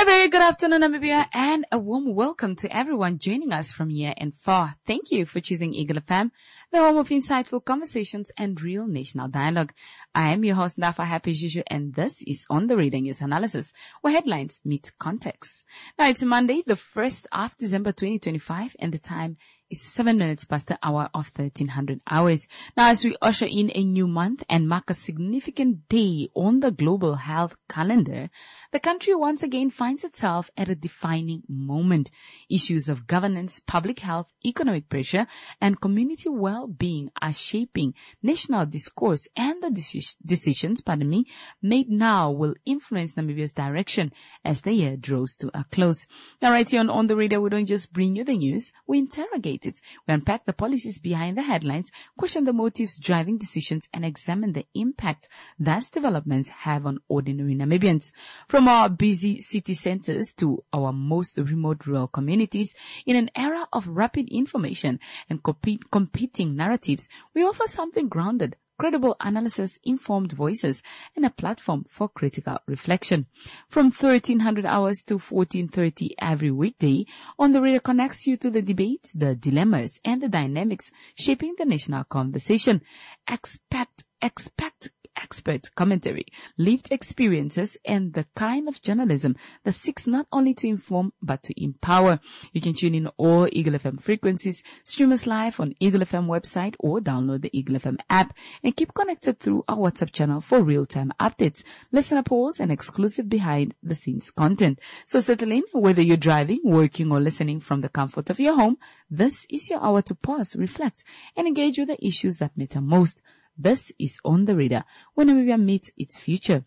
very good afternoon, Namibia, and a warm welcome to everyone joining us from near and far. Thank you for choosing Eagle FM, the home of insightful conversations and real national dialogue. I am your host, Nafa Happy Juju, and this is On the Reader News Analysis, where headlines meet context. Now, it's Monday, the 1st of December 2025, and the time is 7 minutes past the hour of 1300 hours. Now, as we usher in a new month and mark a significant day on the global health calendar, the country once again finds itself at a defining moment. Issues of governance, public health, economic pressure, and community well-being are shaping national discourse, and the decisions made now will influence Namibia's direction as the year draws to a close. Now, right here on The Reader, we don't just bring you the news, we interrogate it. We unpack the policies behind the headlines, question the motives driving decisions, and examine the impact those developments have on ordinary Namibians. From our busy city centers to our most remote rural communities, in an era of rapid information and competing narratives, we offer something grounded, credible analysis, informed voices, and a platform for critical reflection. From 1300 hours to 14:30 every weekday, On the Reader connects you to the debates, the dilemmas, and the dynamics shaping the national conversation. Expect expert commentary, lived experiences, and the kind of journalism that seeks not only to inform but to empower. You can tune in all Eagle FM frequencies, stream us live on Eagle FM website, or download the Eagle FM app, and keep connected through our WhatsApp channel for real-time updates, listener polls, and exclusive behind-the-scenes content. So settle in, whether you're driving, working, or listening from the comfort of your home. This is your hour to pause, reflect, and engage with the issues that matter most. This is On the Reader, when Namibia meets its future.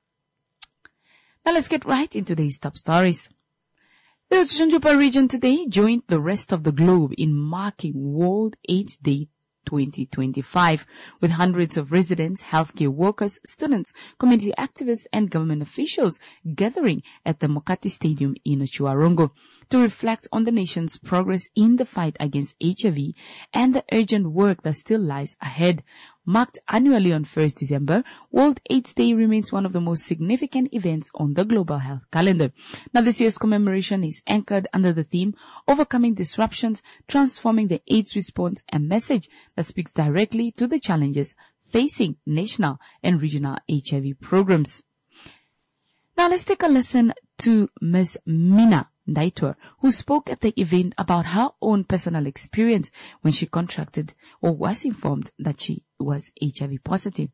Now let's get right into today's top stories. The Otjondjupa region today joined the rest of the globe in marking World AIDS Day 2025, with hundreds of residents, healthcare workers, students, community activists, and government officials gathering at the Mokati Stadium in Otjiwarongo to reflect on the nation's progress in the fight against HIV and the urgent work that still lies ahead. Marked annually on 1st December, World AIDS Day remains one of the most significant events on the global health calendar. Now, this year's commemoration is anchored under the theme Overcoming Disruptions, Transforming the AIDS Response, a message that speaks directly to the challenges facing national and regional HIV programs. Now, let's take a listen to Ms. Mina Ndaitwah, who spoke at the event about her own personal experience when she contracted or was informed that she was HIV positive.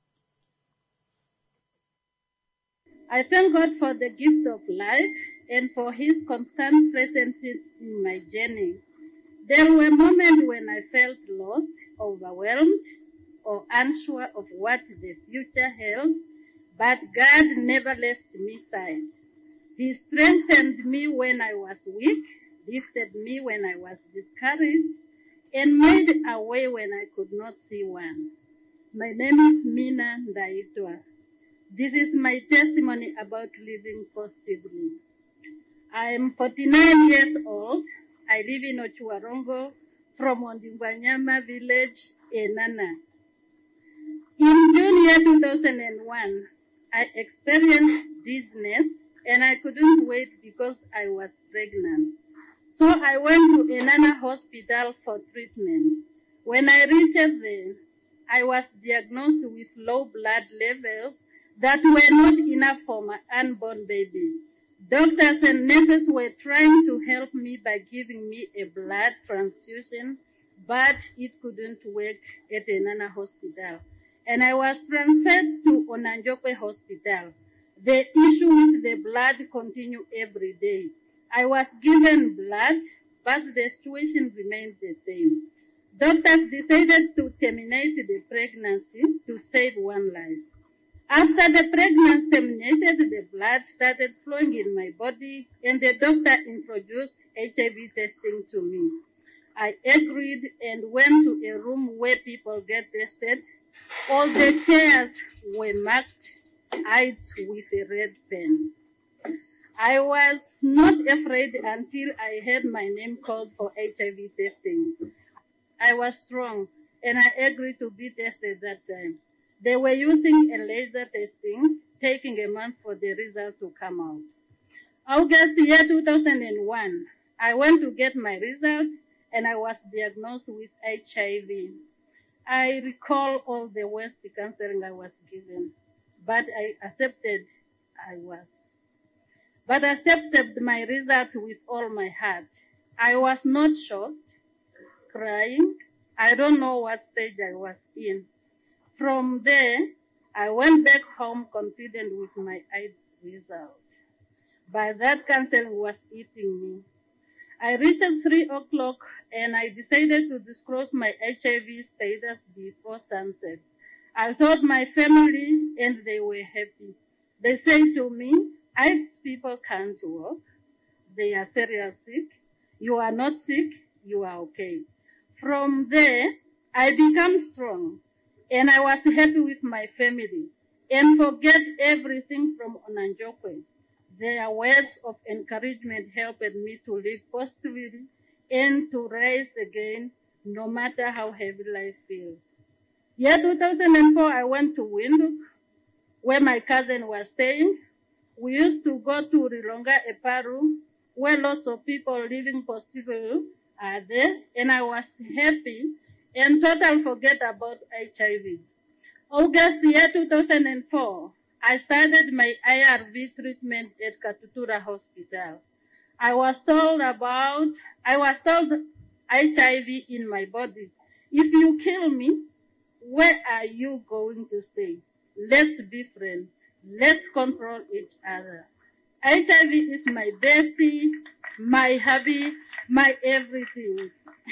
I thank God for the gift of life and for His constant presence in my journey. There were moments when I felt lost, overwhelmed, or unsure of what the future held, but God never left me aside. He strengthened me when I was weak, lifted me when I was discouraged, and made a way when I could not see one. My name is Mina Ndaitwah. This is my testimony about living positively. I am 49 years old. I live in Otjiwarongo from Ondingwanyama village, Enana. In June year 2001, I experienced dizziness, and I couldn't wait because I was pregnant. So I went to Enana Hospital for treatment. When I reached there, I was diagnosed with low blood levels that were not enough for my unborn baby. Doctors and nurses were trying to help me by giving me a blood transfusion, but it couldn't work at Enana Hospital. And I was transferred to Onanjokwe Hospital. The issue with the blood continued every day. I was given blood, but the situation remained the same. Doctors decided to terminate the pregnancy to save one life. After the pregnancy terminated, the blood started flowing in my body, and the doctor introduced HIV testing to me. I agreed and went to a room where people get tested. All the chairs were marked AIDS with a red pen. I was not afraid until I heard my name called for HIV testing. I was strong, and I agreed to be tested that time. They were using a laser testing, taking a month for the result to come out. August year 2001, I went to get my result and I was diagnosed with HIV. I recall all the worst counseling I was given, but I accepted my result with all my heart. I was not shocked, crying. I don't know what stage I was in. From there, I went back home confident with my AIDS result. But that counseling was eating me. I reached 3 o'clock and I decided to disclose my HIV status before sunset. I told my family and they were happy. They said to me, AIDS people can't walk. They are serious sick. You are not sick. You are okay. From there, I became strong and I was happy with my family and forget everything from Onanjokwe. Their words of encouragement helped me to live positively and to rise again no matter how heavy life feels. Year 2004, I went to Windhoek where my cousin was staying. We used to go to Rilonga Eparu where lots of people living positively are there, and I was happy and totally forget about HIV. August year 2004, I started my ARV treatment at Katutura Hospital. I was told HIV in my body. If you kill me, where are you going to stay? Let's be friends. Let's control each other. HIV is my bestie, my hobby, my everything.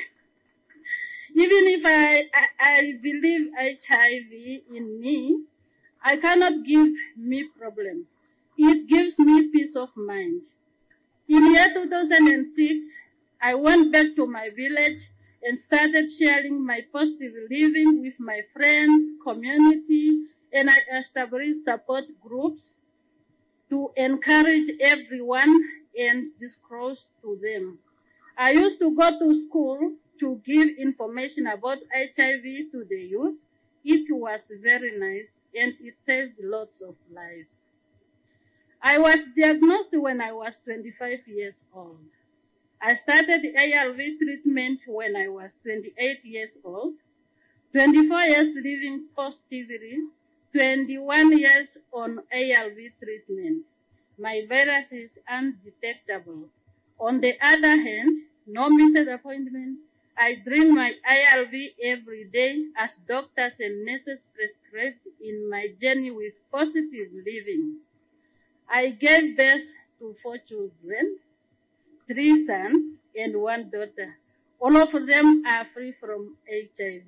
Even if I believe HIV in me, I cannot give me problem. It gives me peace of mind. In year 2006, I went back to my village and started sharing my positive living with my friends, community, and I established support groups to encourage everyone and disclose to them. I used to go to school to give information about HIV to the youth. It was very nice and it saved lots of lives. I was diagnosed when I was 25 years old. I started ARV treatment when I was 28 years old, 24 years living positively, 21 years on ARV treatment. My virus is undetectable. On the other hand, no missed appointment. I drink my ARV every day as doctors and nurses prescribed in my journey with positive living. I gave birth to 4 children, 3 sons and 1 daughter. All of them are free from HIV.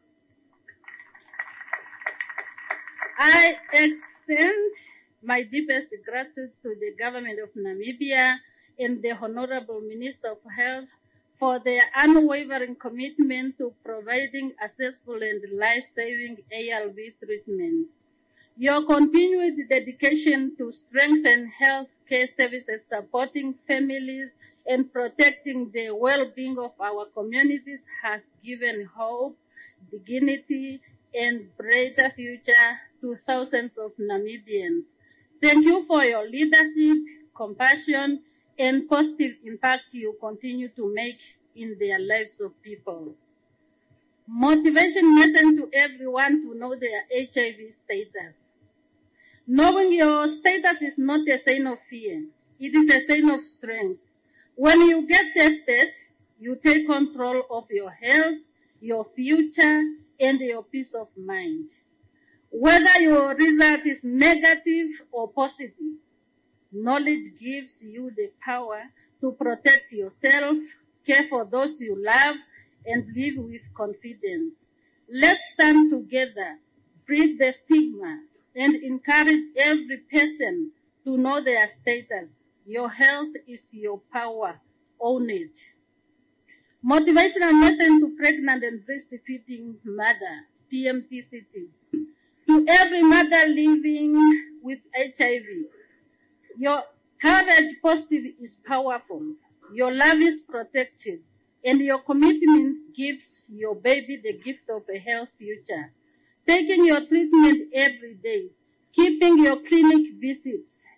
I extend my deepest gratitude to the government of Namibia and the Honorable Minister of Health for their unwavering commitment to providing accessible and life-saving ARV treatment. Your continued dedication to strengthen health care services, supporting families, and protecting the well-being of our communities has given hope, dignity, and brighter future to thousands of Namibians. Thank you for your leadership, compassion, and positive impact you continue to make in their lives of people. Motivation message to everyone to know their HIV status. Knowing your status is not a sign of fear. It is a sign of strength. When you get tested, you take control of your health, your future, and your peace of mind. Whether your result is negative or positive, knowledge gives you the power to protect yourself, care for those you love, and live with confidence. Let's stand together, break the stigma, and encourage every person to know their status. Your health is your power. Own it. Motivational message to pregnant and breastfeeding mother, PMTCT. To every mother living with HIV, your courage positive is powerful. Your love is protected, and your commitment gives your baby the gift of a healthy future. Taking your treatment every day, keeping your clinic visits,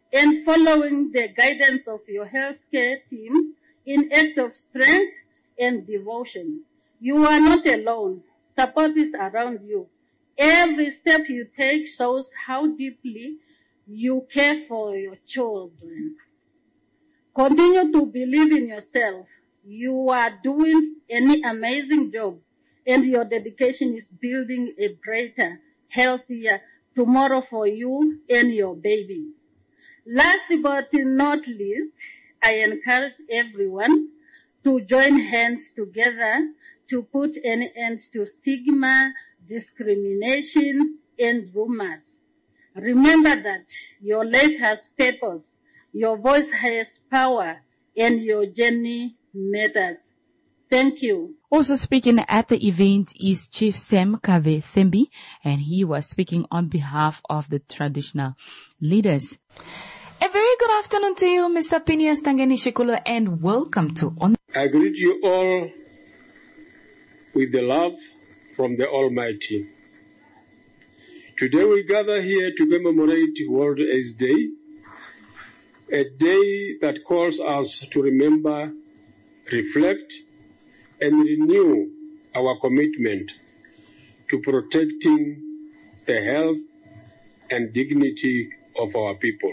and following the guidance of your healthcare team in act of strength and devotion. You are not alone. Support is around you. Every step you take shows how deeply you care for your children. Continue to believe in yourself. You are doing an amazing job, and your dedication is building a brighter, healthier tomorrow for you and your baby. Last but not least, I encourage everyone to join hands together to put an end to stigma, discrimination, and rumors. Remember that your life has purpose, your voice has power, and your journey matters. Thank you. Also speaking at the event is Chief Sam Kave Thembi, and he was speaking on behalf of the traditional leaders. A very good afternoon to you, Mr. Phineas Tangeni Shikulo, and welcome to On. I greet you all with the love from the Almighty. Today we gather here to commemorate World AIDS Day, a day that calls us to remember, reflect, and renew our commitment to protecting the health and dignity of our people.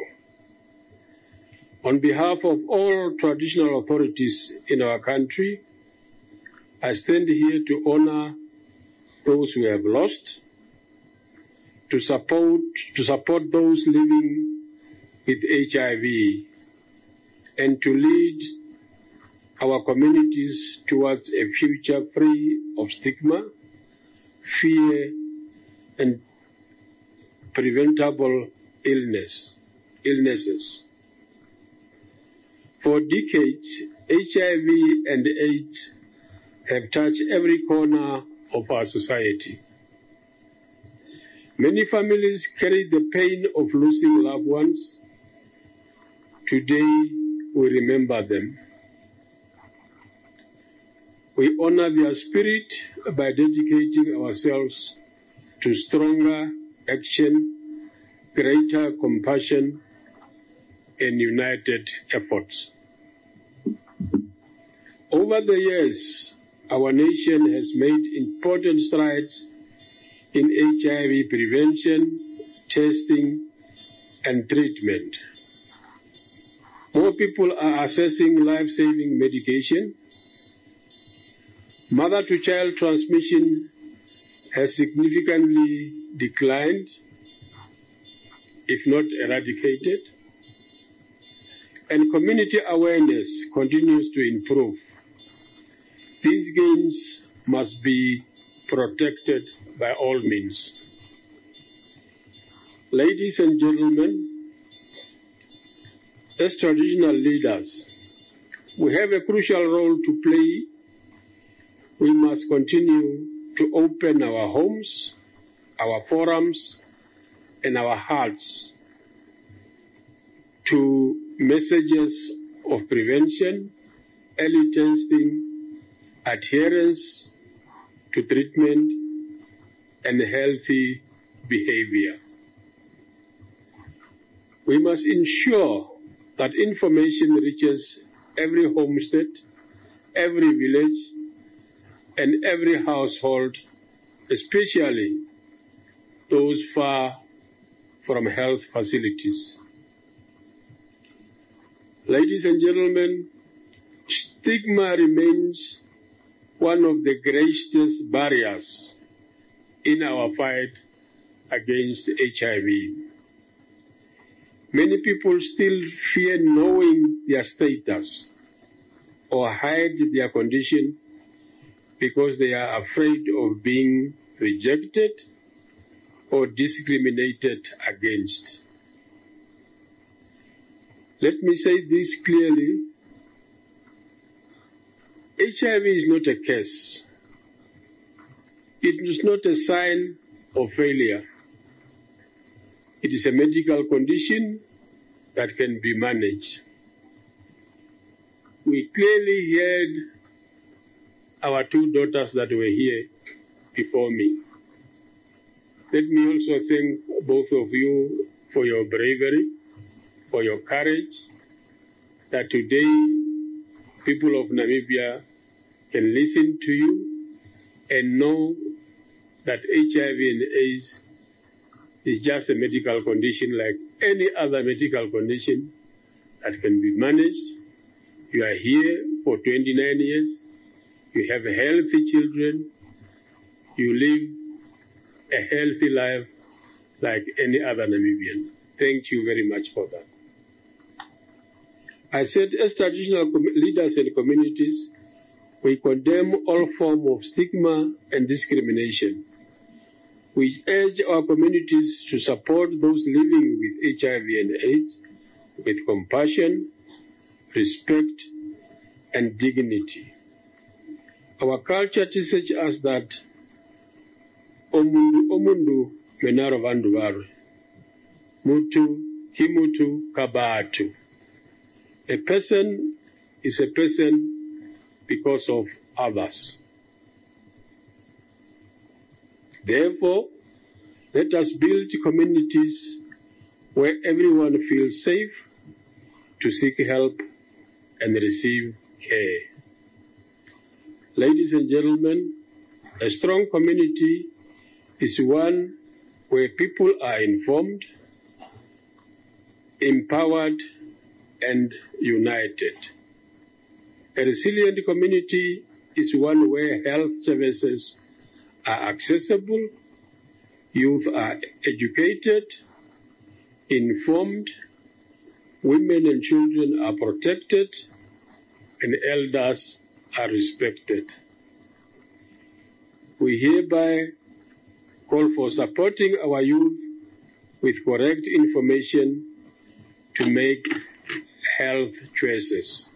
On behalf of all traditional authorities in our country, I stand here to honor those we have lost, to support those living with HIV, and to lead our communities towards a future free of stigma, fear, and preventable illnesses. For decades, HIV and AIDS have touched every corner of our society. Many families carry the pain of losing loved ones. Today, we remember them. We honor their spirit by dedicating ourselves to stronger action, greater compassion, and united efforts. Over the years, our nation has made important strides in HIV prevention, testing, and treatment. More people are accessing life-saving medication. Mother-to-child transmission has significantly declined, if not eradicated, and community awareness continues to improve. These gains must be protected by all means. Ladies and gentlemen, as traditional leaders, we have a crucial role to play. We must continue to open our homes, our forums, and our hearts to messages of prevention, early testing, adherence to treatment, and healthy behavior. We must ensure that information reaches every homestead, every village, and every household, especially those far from health facilities. Ladies and gentlemen, stigma remains one of the greatest barriers in our fight against HIV. Many people still fear knowing their status or hide their condition because they are afraid of being rejected or discriminated against. Let me say this clearly. HIV is not a curse. It is not a sign of failure. It is a medical condition that can be managed. We clearly heard our two daughters that were here before me. Let me also thank both of you for your bravery, for your courage that today people of Namibia can listen to you and know that HIV and AIDS is just a medical condition like any other medical condition that can be managed. You are here for 29 years. You have healthy children. You live a healthy life like any other Namibian. Thank you very much for that. I said, as traditional leaders and communities, we condemn all forms of stigma and discrimination. We urge our communities to support those living with HIV and AIDS with compassion, respect, and dignity. Our culture teaches us that omundu menaro vandu varu, mutu kimutu kabatu. A person is a person because of others. Therefore, let us build communities where everyone feels safe to seek help and receive care. Ladies and gentlemen, a strong community is one where people are informed, empowered, and united. A resilient community is one where health services are accessible, youth are educated, informed, women and children are protected, and elders are respected. We hereby call for supporting our youth with correct information to make health choices.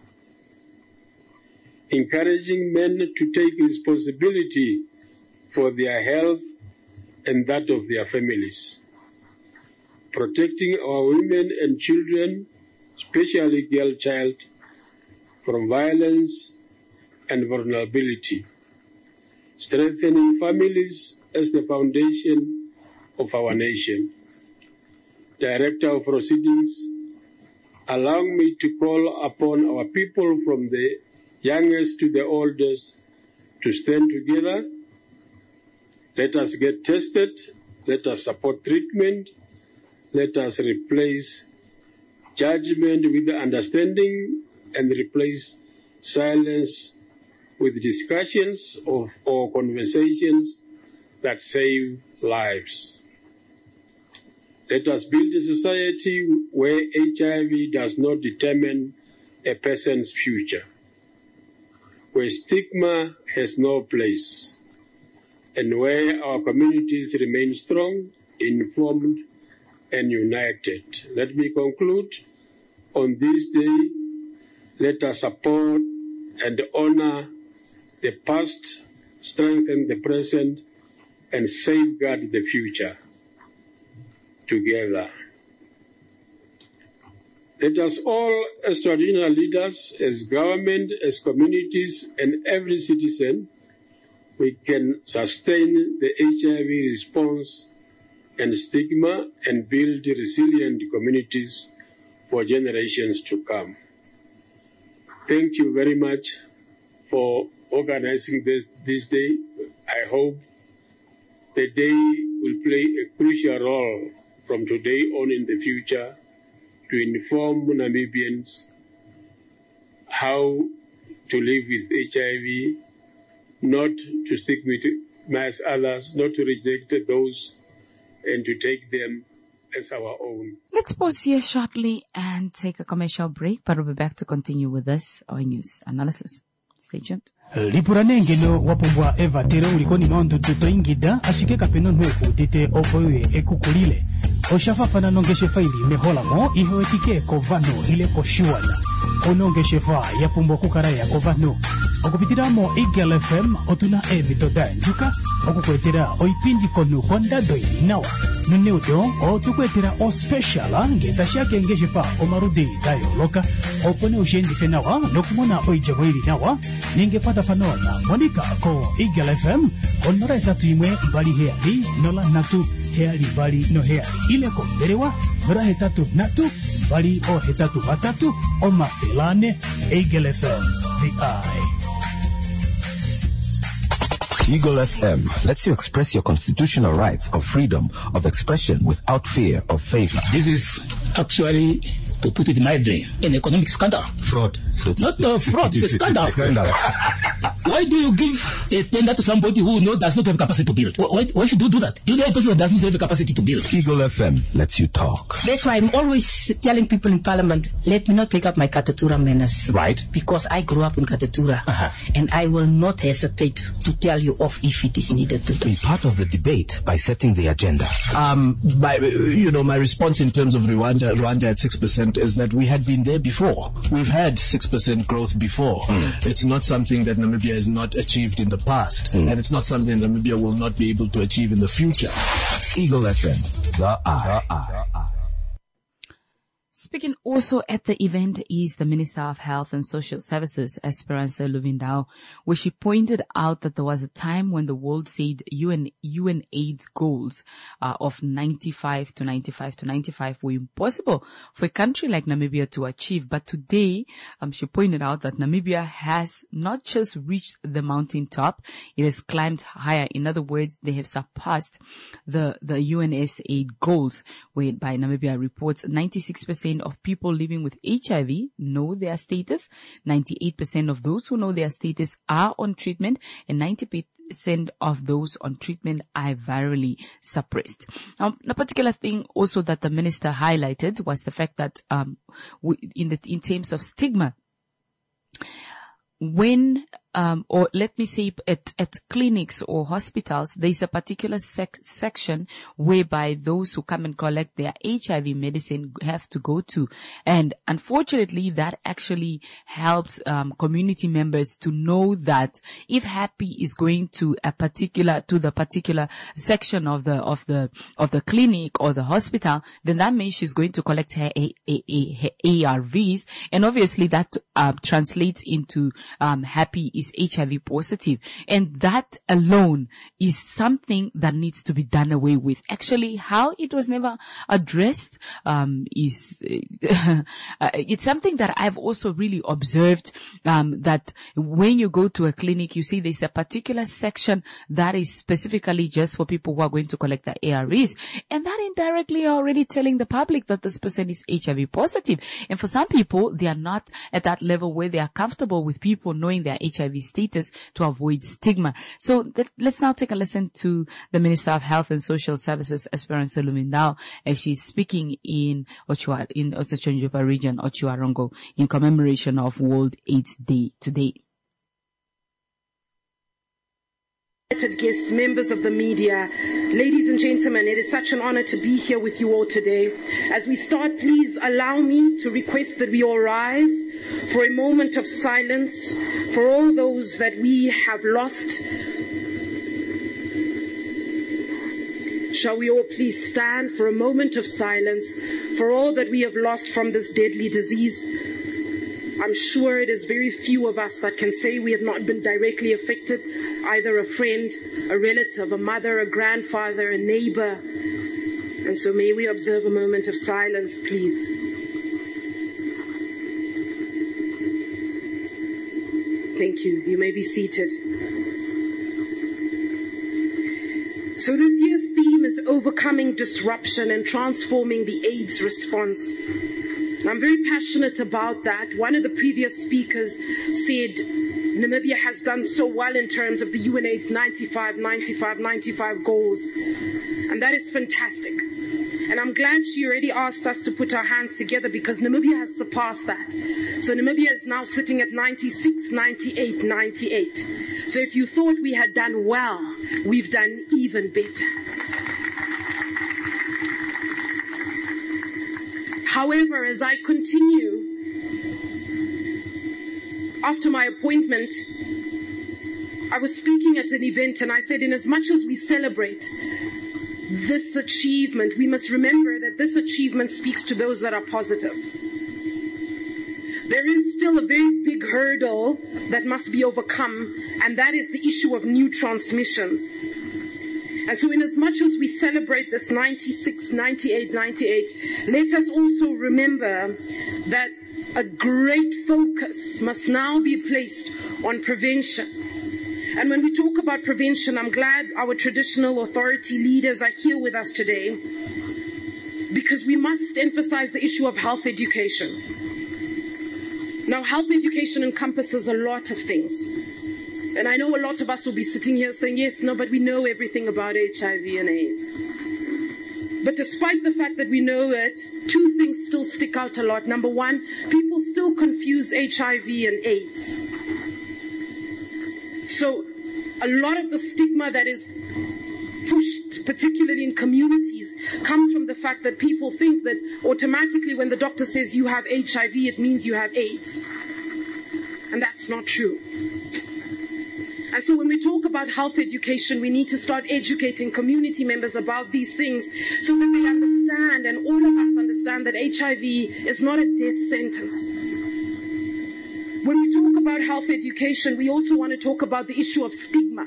Encouraging men to take responsibility for their health and that of their families. Protecting our women and children, especially girl child, from violence and vulnerability. Strengthening families as the foundation of our nation. Director of Proceedings, allow me to call upon our people from the youngest to the oldest to stand together. Let us get tested. Let us support treatment. Let us replace judgment with understanding and replace silence with discussions or conversations that save lives. Let us build a society where HIV does not determine a person's future, where stigma has no place, and where our communities remain strong, informed, and united. Let me conclude. On this day, let us support and honor the past, strengthen the present, and safeguard the future together. Let us all, as traditional leaders, as government, as communities, and every citizen, we can sustain the HIV response and stigma and build resilient communities for generations to come. Thank you very much for organizing this day. I hope the day will play a crucial role from today on in the future to inform Namibians how to live with HIV, not to stigmatize others, not to reject those, and to take them as our own. Let's pause here shortly and take a commercial break, but we'll be back to continue with this, our news analysis. Stay tuned. Lipuranengelo wapumbwa Eva tere ulikoni maundu tutoingida ashike kapeno nweku tite opoye ekukulile. Oshafafana nongeshe faili meholamo ihoetike kovano ile koshuana. Onongeshe fa yapumbwa kukaraya kovano. Okupitiramo Eagle FM otuna evitoda njuka. Okukwetera oipindi konu kondadoi nawa. Nuneudo otukwetera o special ngeta shake ngeshe fa omarudi dayo loka. Opone ushendi fenawa nokumona oijaboiri nawa. Ningepata fanona Monica ko Eagle FM onora etatu imwe bali heali nola natu heali bali no heali ile ko derewa nora etatu natu bali o hetatu batatu o mafilane Eagle FM, the eye. Eagle FM lets you express your constitutional rights of freedom of expression without fear of favor. This is actually, to put it mildly, an economic scandal. Fraud. So not fraud, it's a scandal. Why do you give a tender to somebody who does not have capacity to build? Why should you do that? You know a person who does not have the capacity to build. Eagle FM lets you talk. That's why I'm always telling people in Parliament, let me not take up my Katatura manners. Right. Because I grew up in Katatura. And I will not hesitate to tell you off if it is needed to. Be part of the debate by setting the agenda. My response in terms of Rwanda at 6% is that we had been there before. We've had 6% growth before. It's not something that Namibia has not achieved in the past. And it's not something Namibia will not be able to achieve in the future. Eagle FM, the eye. Speaking also at the event is the Minister of Health and Social Services, Esperanza Luvindao, where she pointed out that there was a time when the world said UN AIDS goals of 95 to 95 to 95 were impossible for a country like Namibia to achieve. But today, she pointed out that Namibia has not just reached the mountaintop, it has climbed higher. In other words, they have surpassed the UNSAID goals, whereby Namibia reports 96% of people living with HIV know their status. 98% of those who know their status are on treatment, and 90% of those on treatment are virally suppressed. A particular thing also that the minister highlighted was the fact that in terms of stigma, when or let me say at clinics or hospitals, there's a particular section whereby those who come and collect their HIV medicine have to go to. And unfortunately, that actually helps community members to know that if Happy is going to the particular section of the clinic or the hospital, then that means she's going to collect her ARVs, and obviously that translates into Happy is HIV positive. And that alone is something that needs to be done away with. Actually, how it was never addressed is it's something that I've also really observed, that when you go to a clinic, you see there's a particular section that is specifically just for people who are going to collect the ARVs, and that indirectly are already telling the public that this person is HIV positive. And for some people, they are not at that level where they are comfortable with people knowing their HIV status to avoid stigma. So let's now take a listen to the Minister of Health and Social Services, Esperanza Luvindao, as she's speaking in Ochoa, in Otsechonjupa region, Ochuarongo, in commemoration of World AIDS Day today. Guests, members of the media, ladies and gentlemen, it is such an honor to be here with you all today. As we start, please allow me to request that we all rise for a moment of silence for all those that we have lost. Shall we all please stand for a moment of silence for all that we have lost from this deadly disease? I'm sure it is very few of us that can say we have not been directly affected, either a friend, a relative, a mother, a grandfather, a neighbor. And so may we observe a moment of silence, please. Thank you. You may be seated. So this year's theme is overcoming disruption and transforming the AIDS response. I'm very passionate about that. One of the previous speakers said Namibia has done so well in terms of the UNAIDS 95 goals. And that is fantastic. And I'm glad she already asked us to put our hands together, because Namibia has surpassed that. So Namibia is now sitting at 96, 98, 98. So if you thought we had done well, we've done even better. However, as I continue, after my appointment, I was speaking at an event and I said, in as much as we celebrate this achievement, we must remember that this achievement speaks to those that are positive. There is still a very big hurdle that must be overcome, and that is the issue of new transmissions. And so in as much as we celebrate this 96, 98, 98, let us also remember that a great focus must now be placed on prevention. And when we talk about prevention, I'm glad our traditional authority leaders are here with us today, because we must emphasize the issue of health education. Now, health education encompasses a lot of things. And I know a lot of us will be sitting here saying, yes, no, but we know everything about HIV and AIDS. But despite the fact that we know it, two things still stick out a lot. Number one, people still confuse HIV and AIDS. So a lot of the stigma that is pushed, particularly in communities, comes from the fact that people think that automatically when the doctor says you have HIV, it means you have AIDS. And that's not true. And so when we talk about health education, we need to start educating community members about these things so that they understand, and all of us understand, that HIV is not a death sentence. When we talk about health education, we also want to talk about the issue of stigma.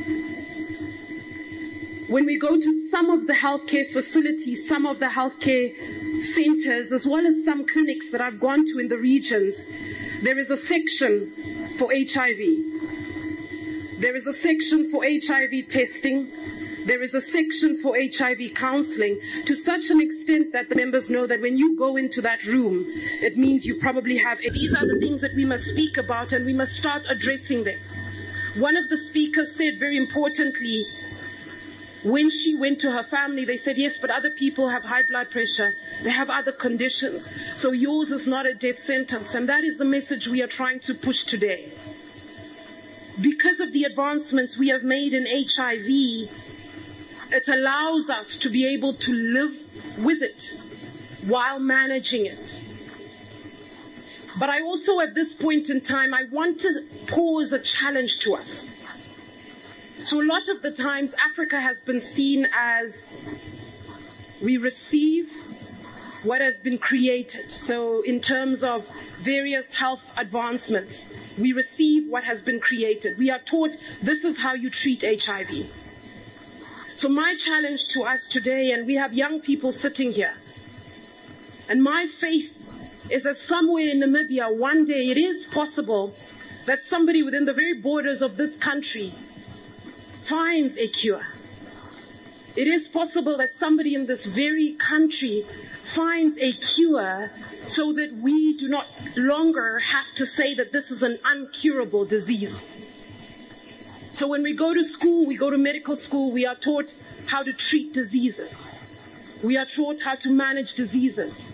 When we go to some of the healthcare facilities, some of the healthcare centers, as well as some clinics that I've gone to in the regions, there is a section for HIV. There is a section for HIV testing. There is a section for HIV counseling, to such an extent that the members know that when you go into that room, it means you probably have. These are the things that we must speak about, and we must start addressing them. One of the speakers said very importantly, when she went to her family, they said, yes, but other people have high blood pressure. They have other conditions. So yours is not a death sentence. And that is the message we are trying to push today. Because of the advancements we have made in HIV, it allows us to be able to live with it while managing it. But I also, at this point in time, I want to pose a challenge to us. So a lot of the times, Africa has been seen as we receive what has been created. So in terms of various health advancements, we receive what has been created. We are taught this is how you treat HIV. So my challenge to us today, and we have young people sitting here, and my faith is that somewhere in Namibia, one day it is possible that somebody within the very borders of this country finds a cure. It is possible that somebody in this very country finds a cure so that we do not longer have to say that this is an uncurable disease. So when we go to school, we go to medical school, we are taught how to treat diseases. We are taught how to manage diseases.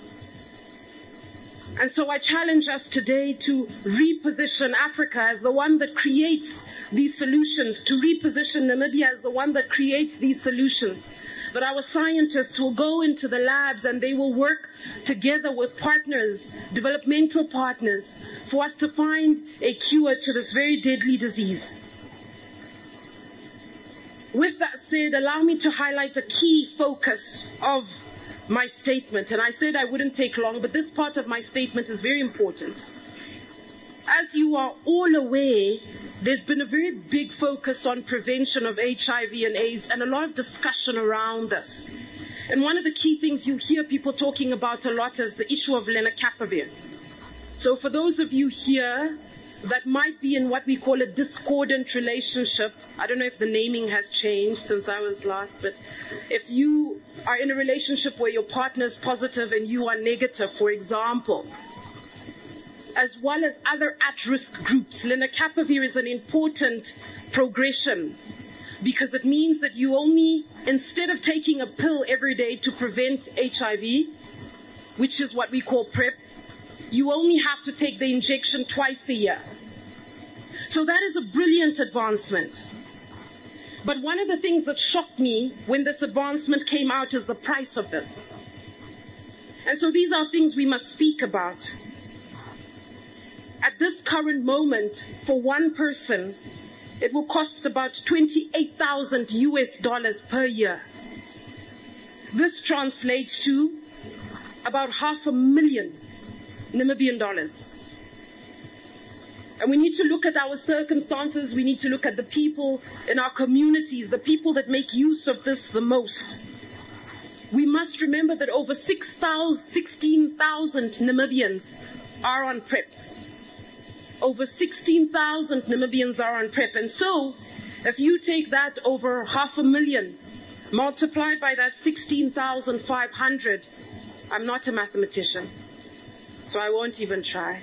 And so I challenge us today to reposition Africa as the one that creates these solutions, to reposition Namibia as the one that creates these solutions. That our scientists will go into the labs and they will work together with partners, developmental partners, for us to find a cure to this very deadly disease. With that said, allow me to highlight a key focus of my statement. And I said I wouldn't take long, but this part of my statement is very important. As you are all aware, there's been a very big focus on prevention of HIV and AIDS and a lot of discussion around this. And one of the key things you hear people talking about a lot is the issue of lenacapavir. So for those of you here that might be in what we call a discordant relationship, I don't know if the naming has changed since I was last, but if you are in a relationship where your partner is positive and you are negative, for example, as well as other at-risk groups, lenacapavir is an important progression because it means that you only, instead of taking a pill every day to prevent HIV, which is what we call PrEP, you only have to take the injection twice a year. So that is a brilliant advancement. But one of the things that shocked me when this advancement came out is the price of this. And so these are things we must speak about. At this current moment, for one person, it will cost about $28,000 US per year. This translates to about $500,000 Namibian dollars. And we need to look at our circumstances. We need to look at the people in our communities, the people that make use of this the most. We must remember that over 16,000 Namibians are on PrEP. Over 16,000 Namibians are on PrEP. And so, if you take that over 500,000, multiplied by that 16,500, I'm not a mathematician, so I won't even try.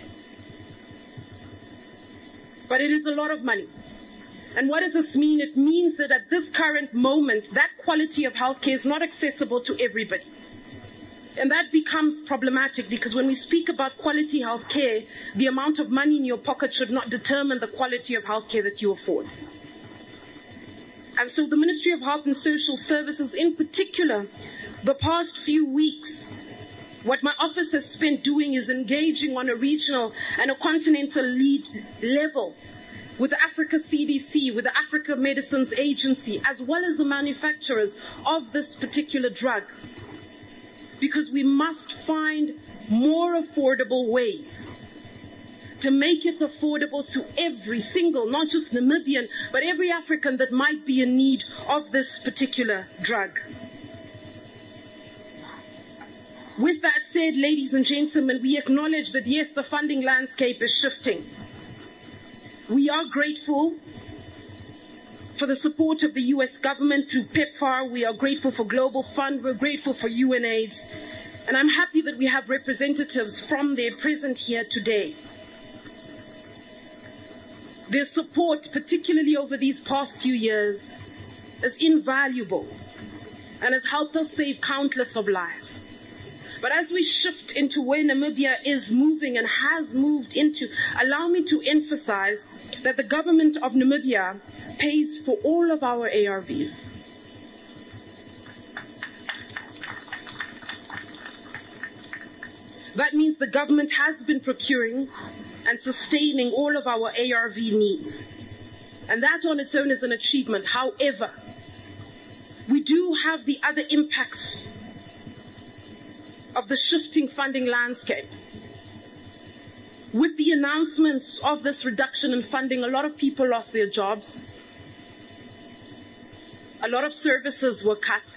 But it is a lot of money. And what does this mean? It means that at this current moment, that quality of healthcare is not accessible to everybody. And that becomes problematic because when we speak about quality healthcare, the amount of money in your pocket should not determine the quality of healthcare that you afford. And so the Ministry of Health and Social Services, in particular, the past few weeks, what my office has spent doing is engaging on a regional and a continental lead level with the Africa CDC, with the Africa Medicines Agency, as well as the manufacturers of this particular drug. Because we must find more affordable ways to make it affordable to every single, not just Namibian, but every African that might be in need of this particular drug. With that said, ladies and gentlemen, we acknowledge that yes, the funding landscape is shifting. We are grateful for the support of the US government through PEPFAR. We are grateful for Global Fund. We're grateful for UNAIDS. And I'm happy that we have representatives from there present here today. Their support, particularly over these past few years, is invaluable and has helped us save countless of lives. But as we shift into where Namibia is moving and has moved into, allow me to emphasize that the government of Namibia pays for all of our ARVs. That means the government has been procuring and sustaining all of our ARV needs. And that on its own is an achievement. However, we do have the other impacts of the shifting funding landscape. With the announcements of this reduction in funding, a lot of people lost their jobs. A lot of services were cut.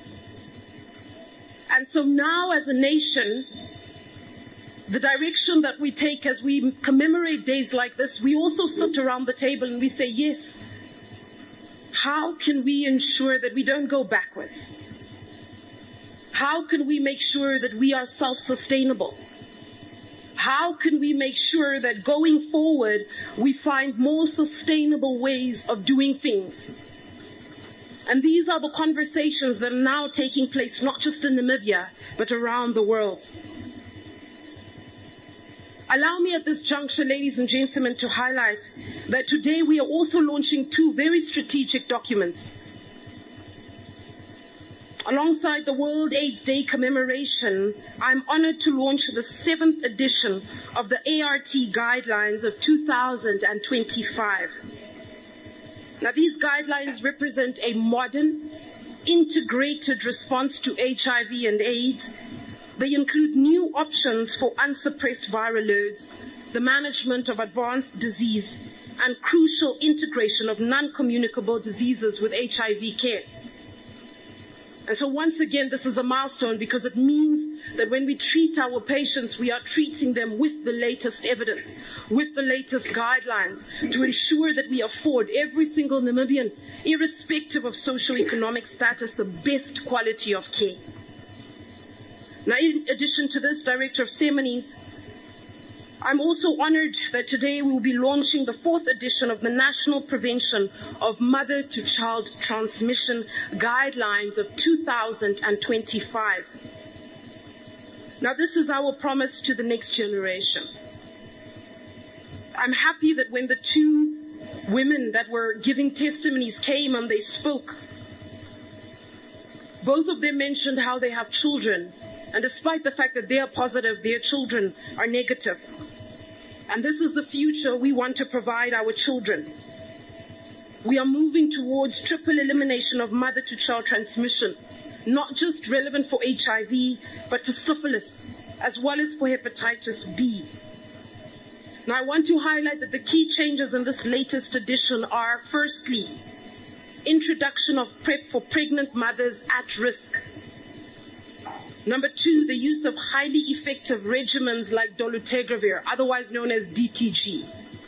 And so now as a nation, the direction that we take as we commemorate days like this, we also sit around the table and we say, yes, how can we ensure that we don't go backwards? How can we make sure that we are self-sustainable? How can we make sure that going forward, we find more sustainable ways of doing things? And these are the conversations that are now taking place, not just in Namibia, but around the world. Allow me at this juncture, ladies and gentlemen, to highlight that today we are also launching two very strategic documents. Alongside the World AIDS Day commemoration, I'm honored to launch the 7th edition of the ART Guidelines of 2025. Now, these guidelines represent a modern, integrated response to HIV and AIDS. They include new options for unsuppressed viral loads, the management of advanced disease, and crucial integration of non-communicable diseases with HIV care. And so once again, this is a milestone because it means that when we treat our patients, we are treating them with the latest evidence, with the latest guidelines to ensure that we afford every single Namibian, irrespective of socioeconomic status, the best quality of care. Now, in addition to this, Director of Ceremonies, I'm also honored that today we will be launching the 4th edition of the National Prevention of Mother-to-Child Transmission Guidelines of 2025. Now, this is our promise to the next generation. I'm happy that when the two women that were giving testimonies came and they spoke, both of them mentioned how they have children. And despite the fact that they are positive, their children are negative. And this is the future we want to provide our children. We are moving towards triple elimination of mother-to-child transmission, not just relevant for HIV, but for syphilis, as well as for hepatitis B. Now, I want to highlight that the key changes in this latest edition are, firstly, introduction of PrEP for pregnant mothers at risk. Number 2, the use of highly effective regimens like dolutegravir, otherwise known as DTG.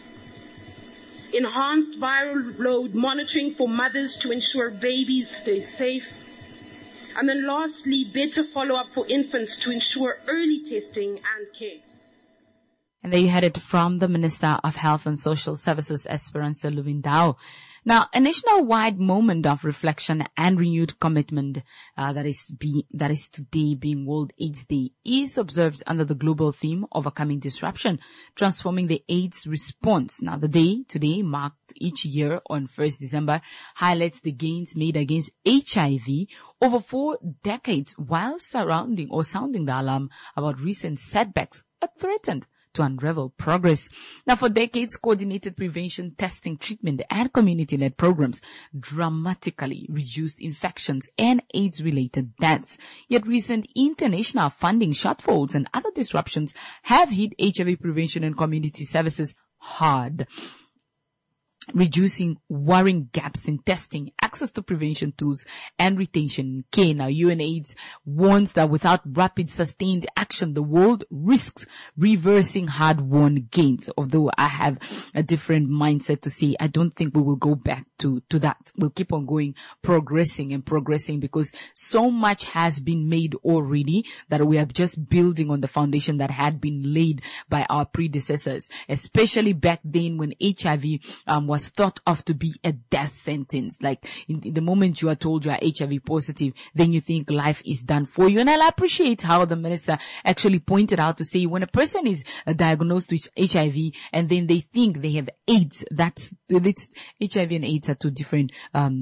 Enhanced viral load monitoring for mothers to ensure babies stay safe. And then lastly, better follow-up for infants to ensure early testing and care. And there you had it from the Minister of Health and Social Services, Esperanza Lubindao. Now, a nationwide moment of reflection and renewed commitment that is today being World AIDS Day is observed under the global theme Overcoming Disruption, Transforming the AIDS Response. Now, the day today, marked each year on 1st December, highlights the gains made against HIV over 4 decades while sounding the alarm about recent setbacks that threatened to unravel progress. Now, for decades, coordinated prevention, testing, treatment, and community-led programs dramatically reduced infections and AIDS-related deaths. Yet recent international funding shortfalls and other disruptions have hit HIV prevention and community services hard, reducing worrying gaps in testing, access to prevention tools, and retention in care. Now, UNAIDS warns that without rapid, sustained action, the world risks reversing hard-won gains. Although I have a different mindset to say I don't think we will go back to that. We'll keep on going, progressing, because so much has been made already that we are just building on the foundation that had been laid by our predecessors, especially back then when HIV was thought of to be a death sentence. Like in the moment you are told you are HIV positive, then you think life is done for you. And I appreciate how the minister actually pointed out to say when a person is diagnosed with HIV and then they think they have AIDS, it's HIV and AIDS are two different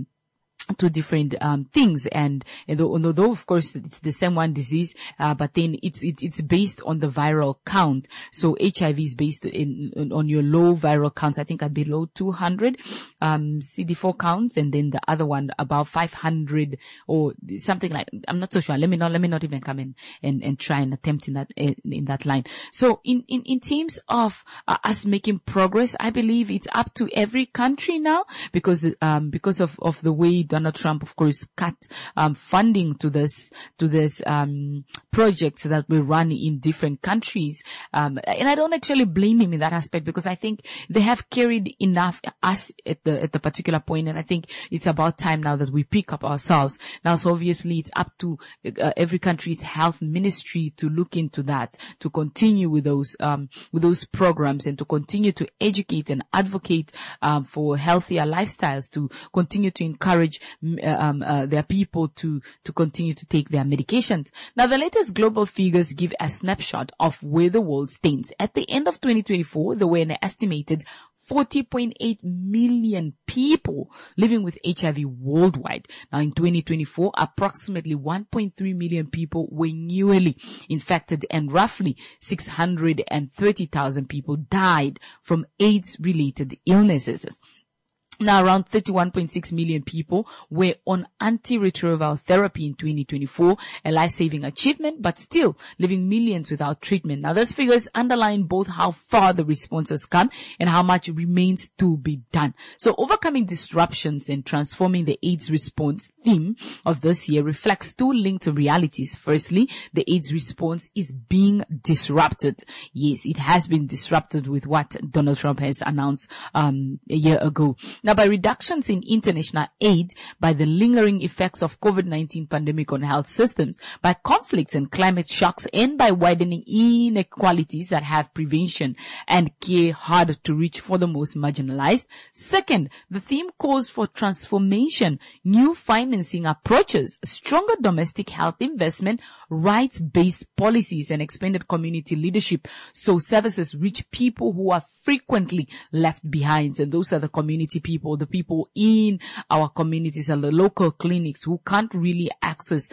things, and although of course it's the same one disease, but then it's based on the viral count. So HIV is based on your low viral counts, I think at below 200 CD4 counts, and then the other one about 500 or something like, I'm not so sure. Let me not even come in and try and attempt in that line. So in terms of us making progress, I believe it's up to every country now, because of the way Donald Trump, of course, cut funding to this projects that we run in different countries. And I don't actually blame him in that aspect, because I think they have carried enough us at the particular point, and I think it's about time now that we pick up ourselves. Now, so obviously it's up to every country's health ministry to look into that, to continue with those programs, and to continue to educate and advocate for healthier lifestyles, to continue to encourage their people to continue to take their medications. Now, the latest global figures give a snapshot of where the world stands. At the end of 2024, there were an estimated 40.8 million people living with HIV worldwide. Now, in 2024, approximately 1.3 million people were newly infected, and roughly 630,000 people died from AIDS-related illnesses. Now, around 31.6 million people were on antiretroviral therapy in 2024, a life-saving achievement, but still leaving millions without treatment. Now, those figures underline both how far the response has come and how much remains to be done. So, overcoming disruptions and transforming the AIDS response theme of this year reflects two linked realities. Firstly, the AIDS response is being disrupted. Yes, it has been disrupted with what Donald Trump has announced a year ago. Now, by reductions in international aid, by the lingering effects of COVID-19 pandemic on health systems, by conflicts and climate shocks, and by widening inequalities that have prevention and care hard to reach for the most marginalized. Second, the theme calls for transformation, new financing approaches, stronger domestic health investment, rights-based policies, and expanded community leadership, so services reach people who are frequently left behind. And those are the community people, the people in our communities and the local clinics who can't really access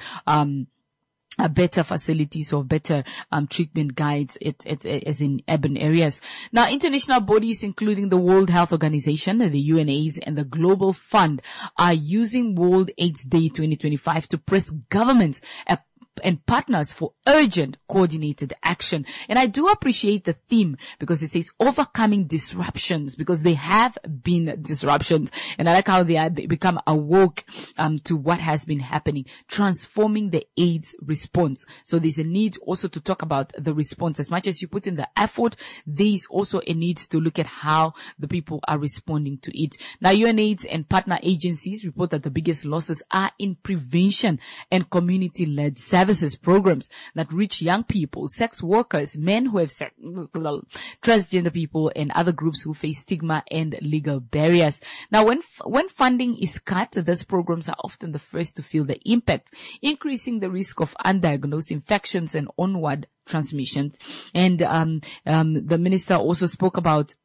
better facilities or better treatment guides as in urban areas. Now, international bodies, including the World Health Organization, the UNAIDS, and the Global Fund, are using World AIDS Day 2025 to press governments and partners for urgent coordinated action. And I do appreciate the theme because it says overcoming disruptions, because they have been disruptions. And I like how they have become awoke to what has been happening, transforming the AIDS response. So there's a need also to talk about the response. As much as you put in the effort, there's also a need to look at how the people are responding to it. Now, UNAIDS and partner agencies report that the biggest losses are in prevention and community-led services programs that reach young people, sex workers, men who have transgender people, and other groups who face stigma and legal barriers. Now, when funding is cut, these programs are often the first to feel the impact, increasing the risk of undiagnosed infections and onward transmissions. And the minister also spoke about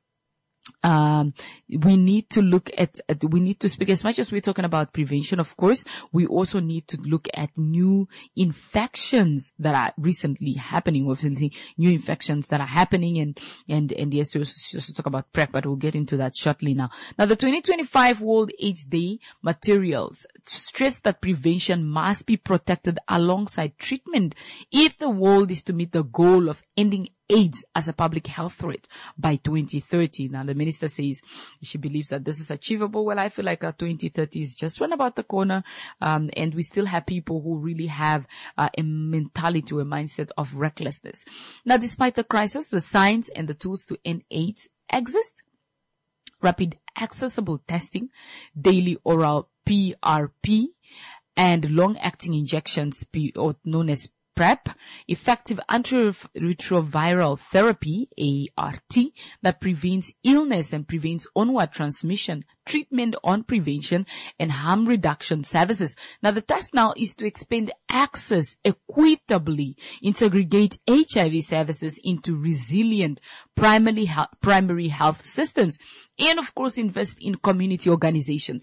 we need to speak, as much as we're talking about prevention, of course, we also need to look at new infections that are recently happening, obviously new infections that are happening, and yes, we also talk about PrEP, but we'll get into that shortly now. Now, the 2025 World AIDS Day materials stress that prevention must be protected alongside treatment if the world is to meet the goal of ending AIDS as a public health threat by 2030. Now, the minister says she believes that this is achievable. Well, I feel like 2030 is just run about the corner, and we still have people who really have a mentality or a mindset of recklessness. Now, despite the crisis, the science and the tools to end AIDS exist. Rapid accessible testing, daily oral PRP, and long-acting injections, known as PrEP, effective antiretroviral therapy, ART, that prevents illness and prevents onward transmission, treatment on prevention, and harm reduction services. Now, the task now is to expand access equitably, integrate HIV services into resilient primary health systems, and of course invest in community organizations,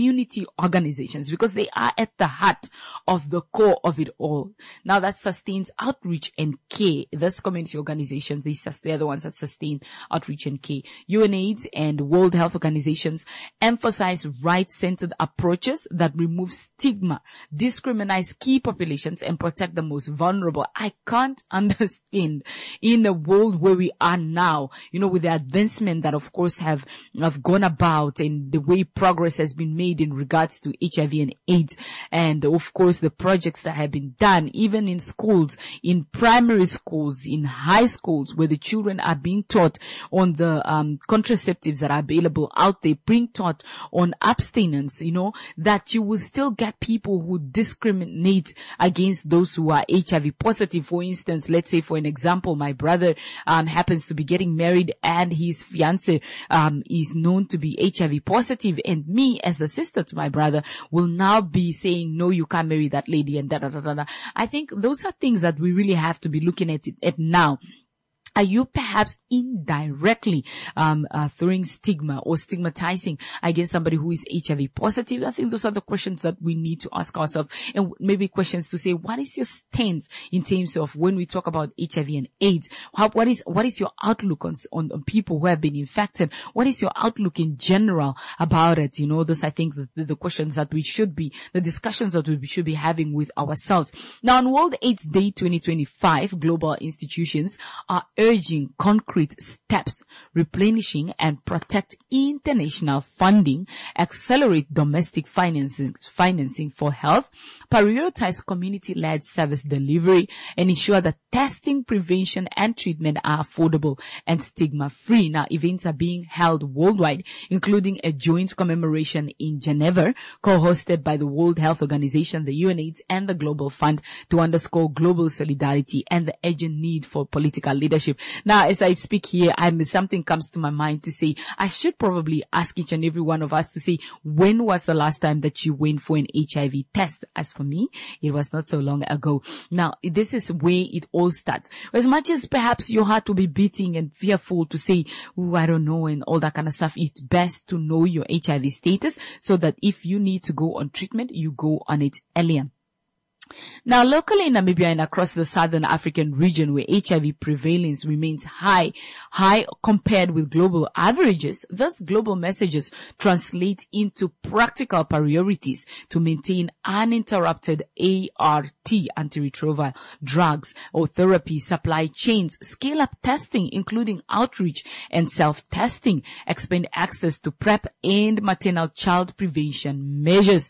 because they are at the heart of the core of it all. Now, that sustains outreach and care. Those community organizations, they're the ones that sustain outreach and care. UNAIDS and World Health Organizations emphasize right-centered approaches that remove stigma, discriminate key populations, and protect the most vulnerable. I can't understand, in a world where we are now, with the advancement that of course have gone about, and the way progress has been made in regards to HIV and AIDS, and of course the projects that have been done even in schools, in primary schools, in high schools, where the children are being taught on the contraceptives that are available out there, being taught on abstinence, that you will still get people who discriminate against those who are HIV positive. For instance, let's say, for an example, my brother happens to be getting married and his fiance is known to be HIV positive, and me as the sister to my brother will now be saying, no, you can't marry that lady, and da. I think those are things that we really have to be looking at now. Are you perhaps indirectly throwing stigma or stigmatizing against somebody who is HIV positive? I think those are the questions that we need to ask ourselves, and maybe questions to say, what is your stance in terms of when we talk about HIV and AIDS? What is your outlook on people who have been infected? What is your outlook in general about it? Those, I think, the questions that we should be, the discussions that we should be having with ourselves. Now, on World AIDS Day 2025, global institutions are urging concrete steps, replenishing and protect international funding, accelerate domestic financing for health, prioritize community-led service delivery, and ensure that testing, prevention, and treatment are affordable and stigma-free. Now, events are being held worldwide, including a joint commemoration in Geneva, co-hosted by the World Health Organization, the UNAIDS, and the Global Fund, to underscore global solidarity and the urgent need for political leadership. Now, as I speak here, something comes to my mind to say, I should probably ask each and every one of us to say, when was the last time that you went for an HIV test? As for me, it was not so long ago. Now, this is where it all starts. As much as perhaps your heart will be beating and fearful to say, oh, I don't know, and all that kind of stuff, it's best to know your HIV status so that if you need to go on treatment, you go on it earlier. Now, locally in Namibia and across the southern African region, where HIV prevalence remains high compared with global averages, thus global messages translate into practical priorities to maintain uninterrupted ART antiretroviral drugs or therapy supply chains, scale up testing, including outreach and self-testing, expand access to PrEP and maternal child prevention measures,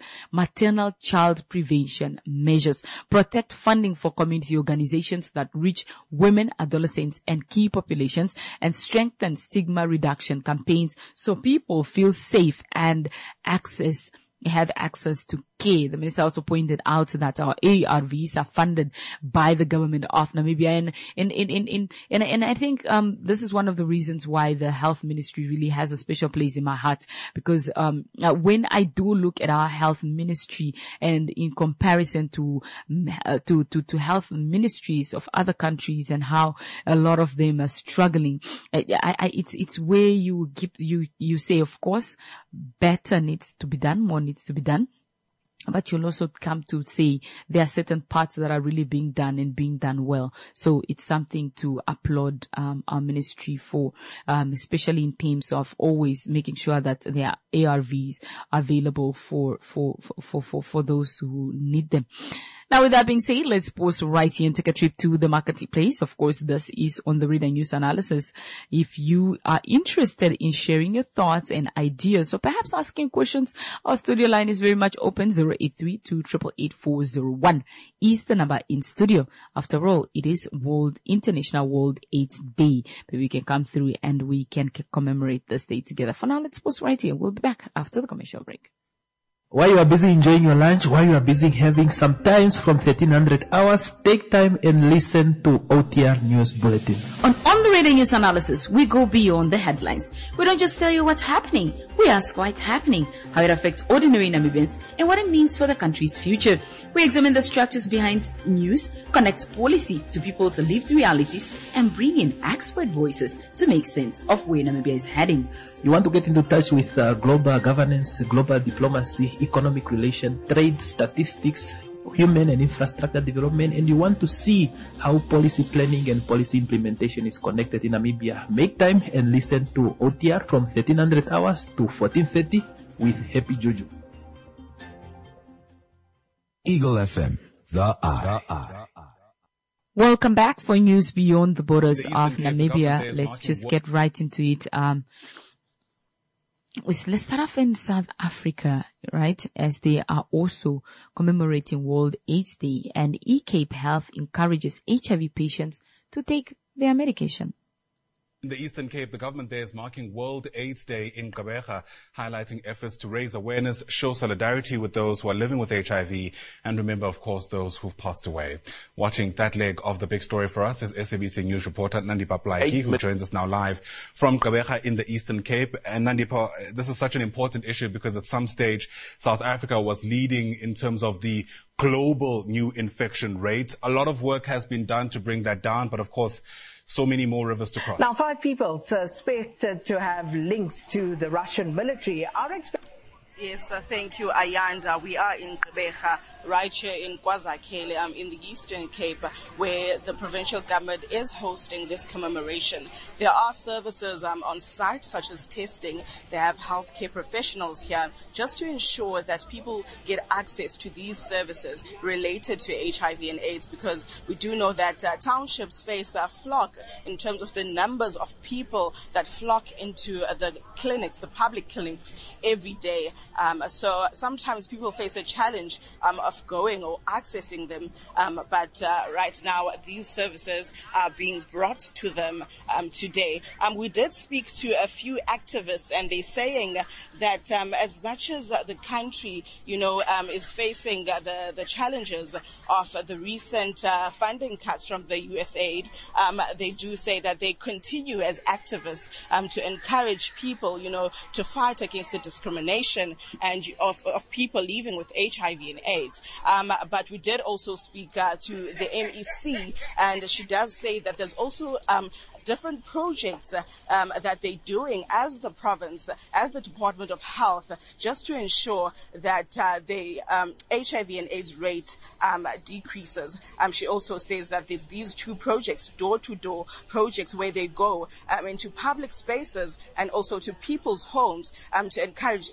protect funding for community organizations that reach women, adolescents, and key populations, and strengthen stigma reduction campaigns so people feel safe and have access to care. The minister also pointed out that our ARVs are funded by the government of Namibia, and I think this is one of the reasons why the health ministry really has a special place in my heart, because when I do look at our health ministry and in comparison to health ministries of other countries and how a lot of them are struggling, it's where you say, of course, better needs to be done, more needs to be done. But you'll also come to say there are certain parts that are really being done and being done well. So it's something to applaud our ministry for, especially in terms of always making sure that there are ARVs available for those who need them. Now, with that being said, let's pause right here and take a trip to the marketplace. Of course, this is on the Reader News Analysis. If you are interested in sharing your thoughts and ideas, or perhaps asking questions, our studio line is very much open. 083-288-8401 is the number in studio. After all, it is International World AIDS Day. But we can come through and we can commemorate this day together. For now, let's pause right here. We'll be back after the commercial break. While you are busy enjoying your lunch, while you are busy having some times from 1300 hours, take time and listen to OTR News Bulletin. On the Reader News Analysis, we go beyond the headlines. We don't just tell you what's happening. We ask why it's happening, how it affects ordinary Namibians, and what it means for the country's future. We examine the structures behind news, connect policy to people's lived realities, and bring in expert voices to make sense of where Namibia is heading. You want to get into touch with global governance, global diplomacy, economic relations, trade, statistics, human and infrastructure development, and you want to see how policy planning and policy implementation is connected in Namibia, make time and listen to OTR from 1300 hours to 14:30 with Happy Juju. Eagle FM, the eye. Welcome back for news beyond the borders of Namibia. Let's just get right into it. Let's start off in South Africa, right, as they are also commemorating World AIDS Day, and eCape Health encourages HIV patients to take their medication. In the Eastern Cape, the government there is marking World AIDS Day in Gqeberha, highlighting efforts to raise awareness, show solidarity with those who are living with HIV, and remember, of course, those who've passed away. Watching that leg of the big story for us is SABC News reporter Nandipa Plaiki, who joins us now live from Gqeberha in the Eastern Cape. And Nandipa, this is such an important issue because at some stage, South Africa was leading in terms of the global new infection rate. A lot of work has been done to bring that down, but of course, so many more rivers to cross. Now, 5 people suspected to have links to the Russian military are expected. Yes, thank you, Ayanda. We are in Gqeberha, right here in KwaZulu, in the Eastern Cape, where the provincial government is hosting this commemoration. There are services on site, such as testing. They have healthcare professionals here just to ensure that people get access to these services related to HIV and AIDS, because we do know that townships face a flock in terms of the numbers of people that flock into the clinics, the public clinics, every day. So sometimes people face a challenge of going or accessing them, but right now these services are being brought to them today. We did speak to a few activists, and they're saying that as much as the country, is facing the challenges of the recent funding cuts from the USAID, they do say that they continue as activists to encourage people, to fight against the discrimination and of people living with HIV and AIDS. But we did also speak to the MEC, and she does say that there's also different projects that they're doing as the province, as the Department of Health, just to ensure that the HIV and AIDS rate decreases. She also says that there's these 2 projects, door-to-door projects, where they go into public spaces and also to people's homes to encourage testing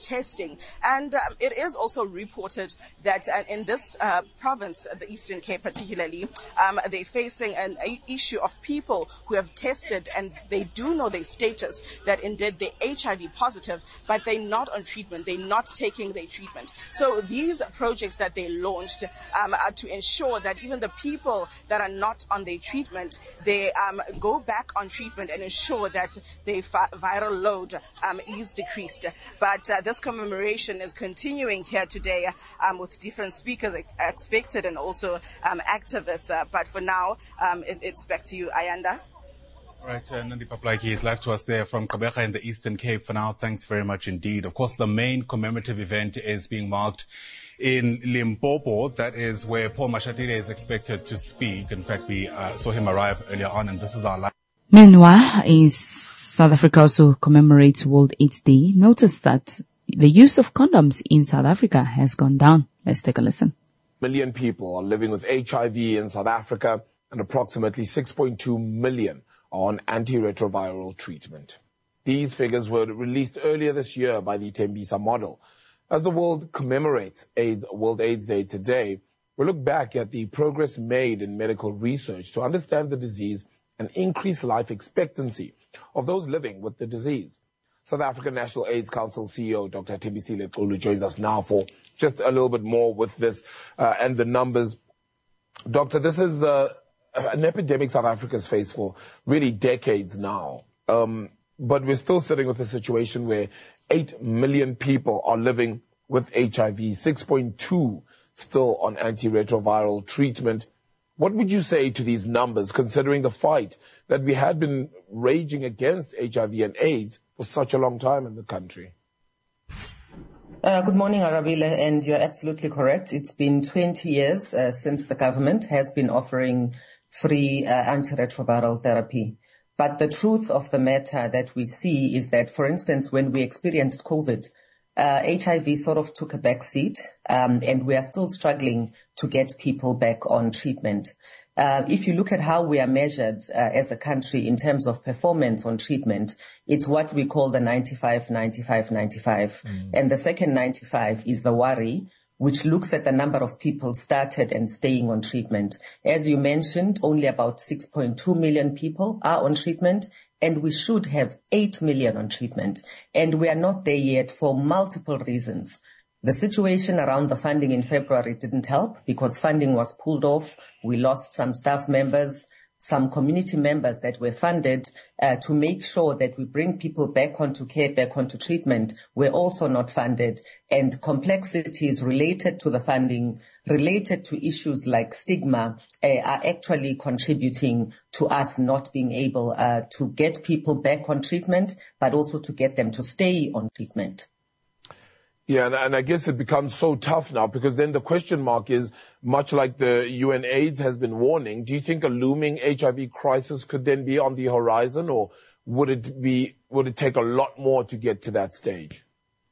funding. And it is also reported that in this province, the Eastern Cape particularly, they're facing an issue of people who have tested and they do know their status, that indeed they're HIV positive, but they're not on treatment. They're not taking their treatment. So these projects that they launched are to ensure that even the people that are not on their treatment, they go back on treatment and ensure that their viral load is decreased. But this commemoration is continuing here today with different speakers expected and also activists. But for now, it's back to you, Ayanda. All right, Nandi Paplaki is live to us there from Gqeberha in the Eastern Cape. For now, thanks very much indeed. Of course, the main commemorative event is being marked in Limpopo. That is where Paul Mashatile is expected to speak. In fact, we saw him arrive earlier on, and this is our live. Meanwhile, South Africa also commemorates World AIDS Day. Notice that the use of condoms in South Africa has gone down. Let's take a listen. Million people are living with HIV in South Africa, and approximately 6.2 million are on antiretroviral treatment. These figures were released earlier this year by the Tembisa model. As the world commemorates World AIDS Day today, we'll look back at the progress made in medical research to understand the disease and increase life expectancy of those living with the disease. South African National AIDS Council CEO Dr. Thembisile Xulu joins us now for just a little bit more with this and the numbers. Doctor, this is an epidemic South Africa's faced for really decades now. But we're still sitting with a situation where 8 million people are living with HIV, 6.2 still on antiretroviral treatment. What would you say to these numbers, considering the fight that we had been raging against HIV and AIDS for such a long time in the country? Good morning, Arabile, and you're absolutely correct. It's been 20 years since the government has been offering free antiretroviral therapy. But the truth of the matter that we see is that, for instance, when we experienced COVID, HIV sort of took a back seat, and we are still struggling to get people back on treatment. If you look at how we are measured as a country in terms of performance on treatment, it's what we call the 95, 95, 95. And the second 95 is the worry, which looks at the number of people started and staying on treatment. As you mentioned, only about 6.2 million people are on treatment, and we should have 8 million on treatment. And we are not there yet for multiple reasons. The situation around the funding in February didn't help because funding was pulled off. We lost some staff members, some community members that were funded to make sure that we bring people back onto care, back onto treatment, were also not funded. And complexities related to the funding, related to issues like stigma, are actually contributing to us not being able to get people back on treatment, but also to get them to stay on treatment. Yeah, and I guess it becomes so tough now because then the question mark is, much like the UN AIDS has been warning, do you think a looming HIV crisis could then be on the horizon, or would it take a lot more to get to that stage?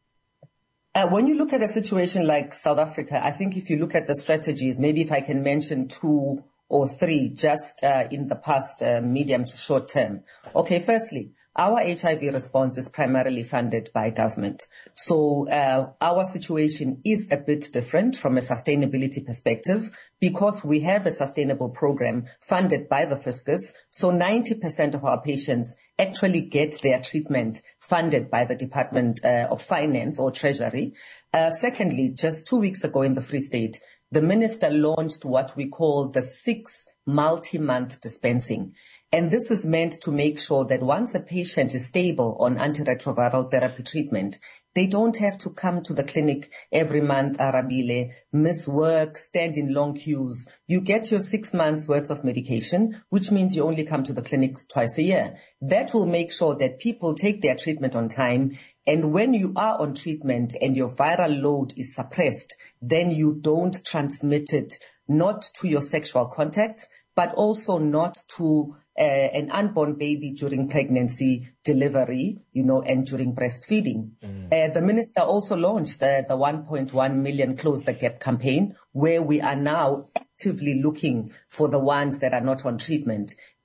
When you look at a situation like South Africa, I think if you look at the strategies, maybe if I can mention 2 or 3 just in the past medium to short term. Okay, firstly, our HIV response is primarily funded by government. So our situation is a bit different from a sustainability perspective because we have a sustainable program funded by the fiscus. So 90% of our patients actually get their treatment funded by the Department of Finance or Treasury. Secondly, just 2 weeks ago in the Free State, the minister launched what we call the 6 multi-month dispensing. And this is meant to make sure that once a patient is stable on antiretroviral therapy treatment, they don't have to come to the clinic every month, Arabile, miss work, stand in long queues. You get your 6 months worth of medication, which means you only come to the clinics twice a year. That will make sure that people take their treatment on time. And when you are on treatment and your viral load is suppressed, then you don't transmit it not to your sexual contacts, but also not to an unborn baby during pregnancy, delivery, and during breastfeeding. The minister also launched the 1.1 million Close the Gap campaign, where we are now actively looking for the ones that are not on treatment.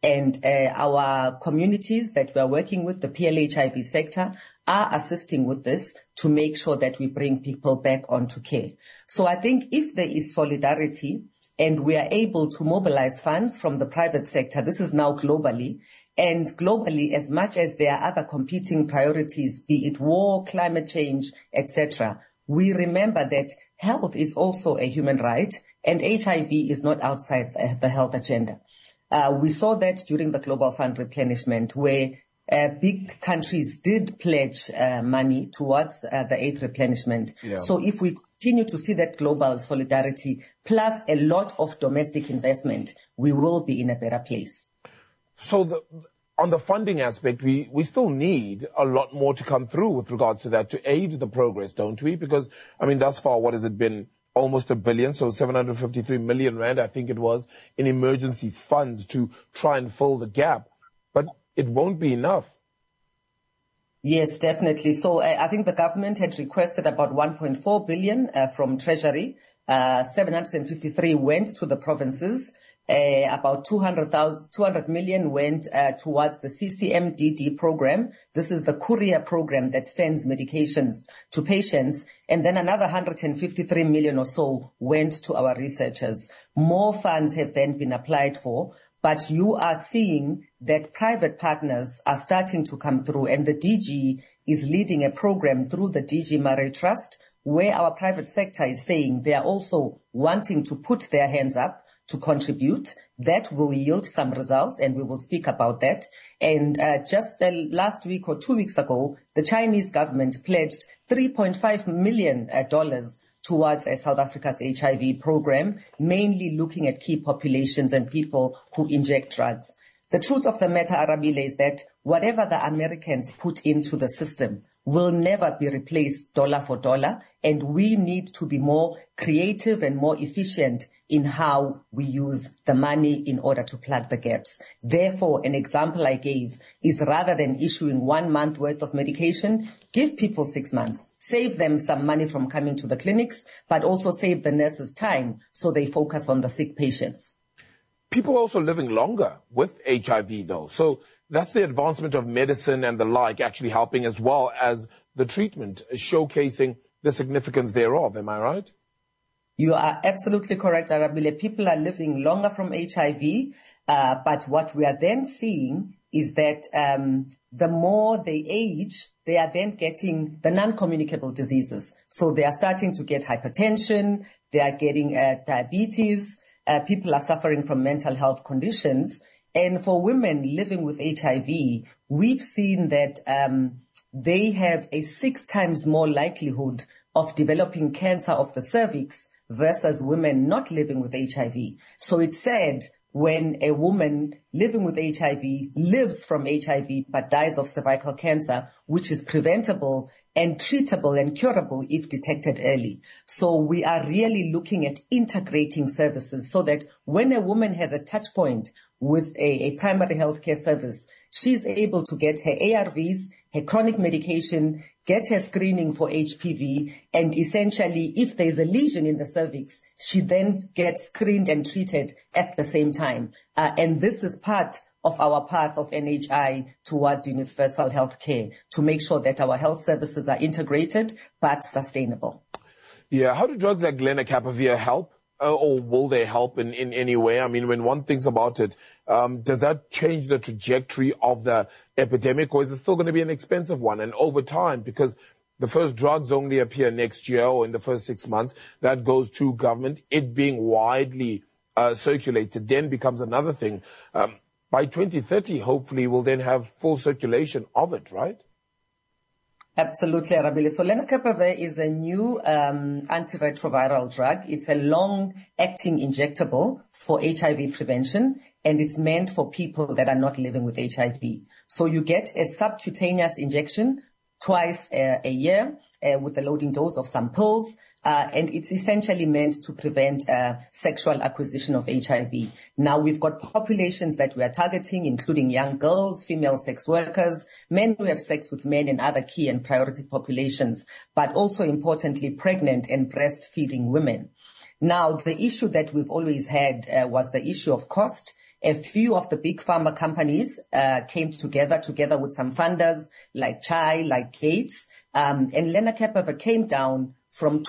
And our communities that we are working with, the PLHIV sector, are assisting with this to make sure that we bring people back onto care. So I think if there is solidarity and we are able to mobilize funds from the private sector, this is now globally, and globally, as much as there are other competing priorities, be it war, climate change, etc., we remember that health is also a human right, and HIV is not outside the health agenda. We saw that during the Global Fund replenishment, where big countries did pledge money towards the aid replenishment. Yeah. So if we continue to see that global solidarity plus a lot of domestic investment, we will be in a better place. So on the funding aspect, we still need a lot more to come through with regards to that to aid the progress, don't we? Because, I mean, thus far, what has it been? Almost $1 billion, so 753 million rand, I think it was, in emergency funds to try and fill the gap. But it won't be enough. Yes, definitely. So I think the government had requested about 1.4 billion from Treasury. 753 went to the provinces. About 200 million went towards the CCMDD program. This is the courier program that sends medications to patients. And then another 153 million or so went to our researchers. More funds have then been applied for, but you are seeing that private partners are starting to come through, and the DG is leading a program through the DG Murray Trust, where our private sector is saying they are also wanting to put their hands up to contribute. That will yield some results, and we will speak about that. And just last week or 2 weeks ago, the Chinese government pledged $3.5 million towards South Africa's HIV program, mainly looking at key populations and people who inject drugs. The truth of the matter, Arabile, is that whatever the Americans put into the system will never be replaced dollar for dollar, and we need to be more creative and more efficient in how we use the money in order to plug the gaps. Therefore, an example I gave is rather than issuing 1 month worth of medication, give people 6 months. Save them some money from coming to the clinics, but also save the nurses time so they focus on the sick patients. People are also living longer with HIV, though. So that's the advancement of medicine and the like actually helping, as well as the treatment, showcasing the significance thereof. Am I right? You are absolutely correct, Arabile. People are living longer from HIV, but what we are then seeing is that the more they age, they are then getting the non-communicable diseases. So they are starting to get hypertension, they are getting diabetes, people are suffering from mental health conditions. And for women living with HIV, we've seen that they have a 6 times more likelihood of developing cancer of the cervix versus women not living with HIV. So it's sad when a woman living with HIV lives from HIV but dies of cervical cancer, which is preventable and treatable and curable if detected early. So we are really looking at integrating services so that when a woman has a touch point with a primary healthcare service, she's able to get her ARVs, her chronic medication, get her screening for HPV, and essentially, if there's a lesion in the cervix, she then gets screened and treated at the same time. And this is part of our path of NHI towards universal health care, to make sure that our health services are integrated but sustainable. Yeah, how do drugs like lenacapavir help? Or will they help in any way? I mean, when one thinks about it, does that change the trajectory of the epidemic, or is it still going to be an expensive one? And over time, because the first drugs only appear next year or in the first 6 months, that goes to government. It being widely circulated then becomes another thing. By 2030, hopefully, we'll then have full circulation of it, right? Absolutely, Arabile. So lenacapavir is a new antiretroviral drug. It's a long-acting injectable for HIV prevention, and it's meant for people that are not living with HIV. So you get a subcutaneous injection twice a year with a loading dose of some pills, and it's essentially meant to prevent sexual acquisition of HIV. Now, we've got populations that we are targeting, including young girls, female sex workers, men who have sex with men, and other key and priority populations, but also importantly, pregnant and breastfeeding women. Now, the issue that we've always had was the issue of cost. A few of the big pharma companies came together with some funders like Chai, like Gates, and lenacapavir came down from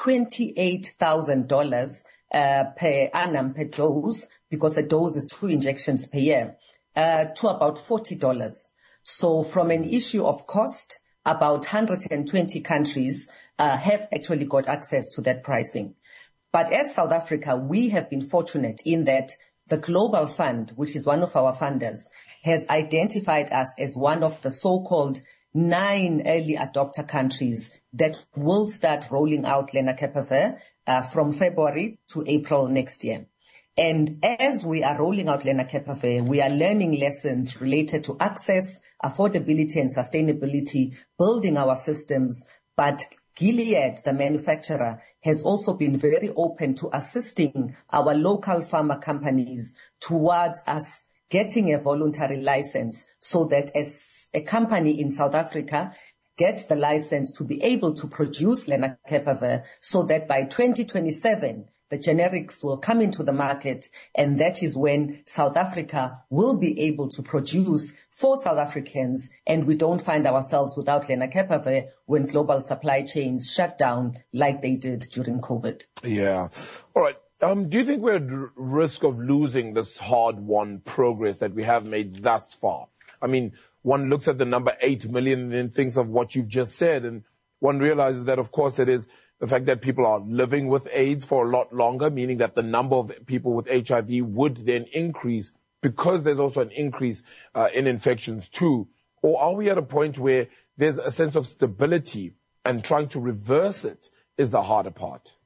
$28,000 per annum per dose, because a dose is 2 injections per year, to about $40. So from an issue of cost, about 120 countries have actually got access to that pricing. But as South Africa, we have been fortunate in that the Global Fund, which is one of our funders, has identified us as one of the so-called 9 early adopter countries that will start rolling out lenacapavir from February to April next year. And as we are rolling out lenacapavir, we are learning lessons related to access, affordability and sustainability, building our systems. But Gilead, the manufacturer, has also been very open to assisting our local pharma companies towards us getting a voluntary license, so that as a company in South Africa gets the license to be able to produce lenacapavir, so that by 2027, the generics will come into the market, and that is when South Africa will be able to produce for South Africans, and we don't find ourselves without lenacapavir when global supply chains shut down like they did during COVID. Yeah. All right. Do you think we're at risk of losing this hard-won progress that we have made thus far? I mean, one looks at the number 8 million and then thinks of what you've just said, and one realizes that, of course, it is the fact that people are living with AIDS for a lot longer, meaning that the number of people with HIV would then increase, because there's also an increase in infections too. Or are we at a point where there's a sense of stability and trying to reverse it is the harder part?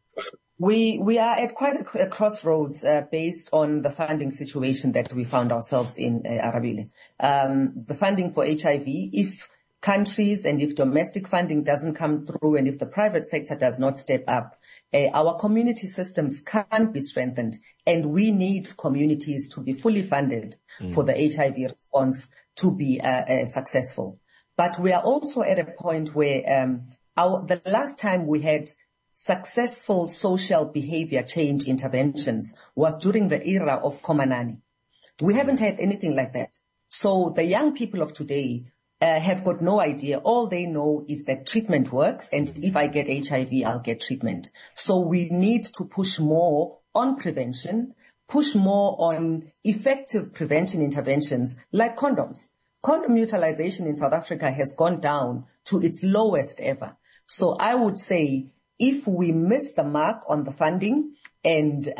We are at quite a crossroads based on the funding situation that we found ourselves in, Arabile. The funding for HIV, if countries and if domestic funding doesn't come through and if the private sector does not step up, our community systems can't be strengthened, and we need communities to be fully funded for the HIV response to be successful. But we are also at a point where the last time we had successful social behavior change interventions was during the era of Khomanani. We haven't had anything like that. So the young people of today have got no idea. All they know is that treatment works, and if I get HIV, I'll get treatment. So we need to push more on prevention, push more on effective prevention interventions like condoms. Condom utilization in South Africa has gone down to its lowest ever. So I would say, if we miss the mark on the funding and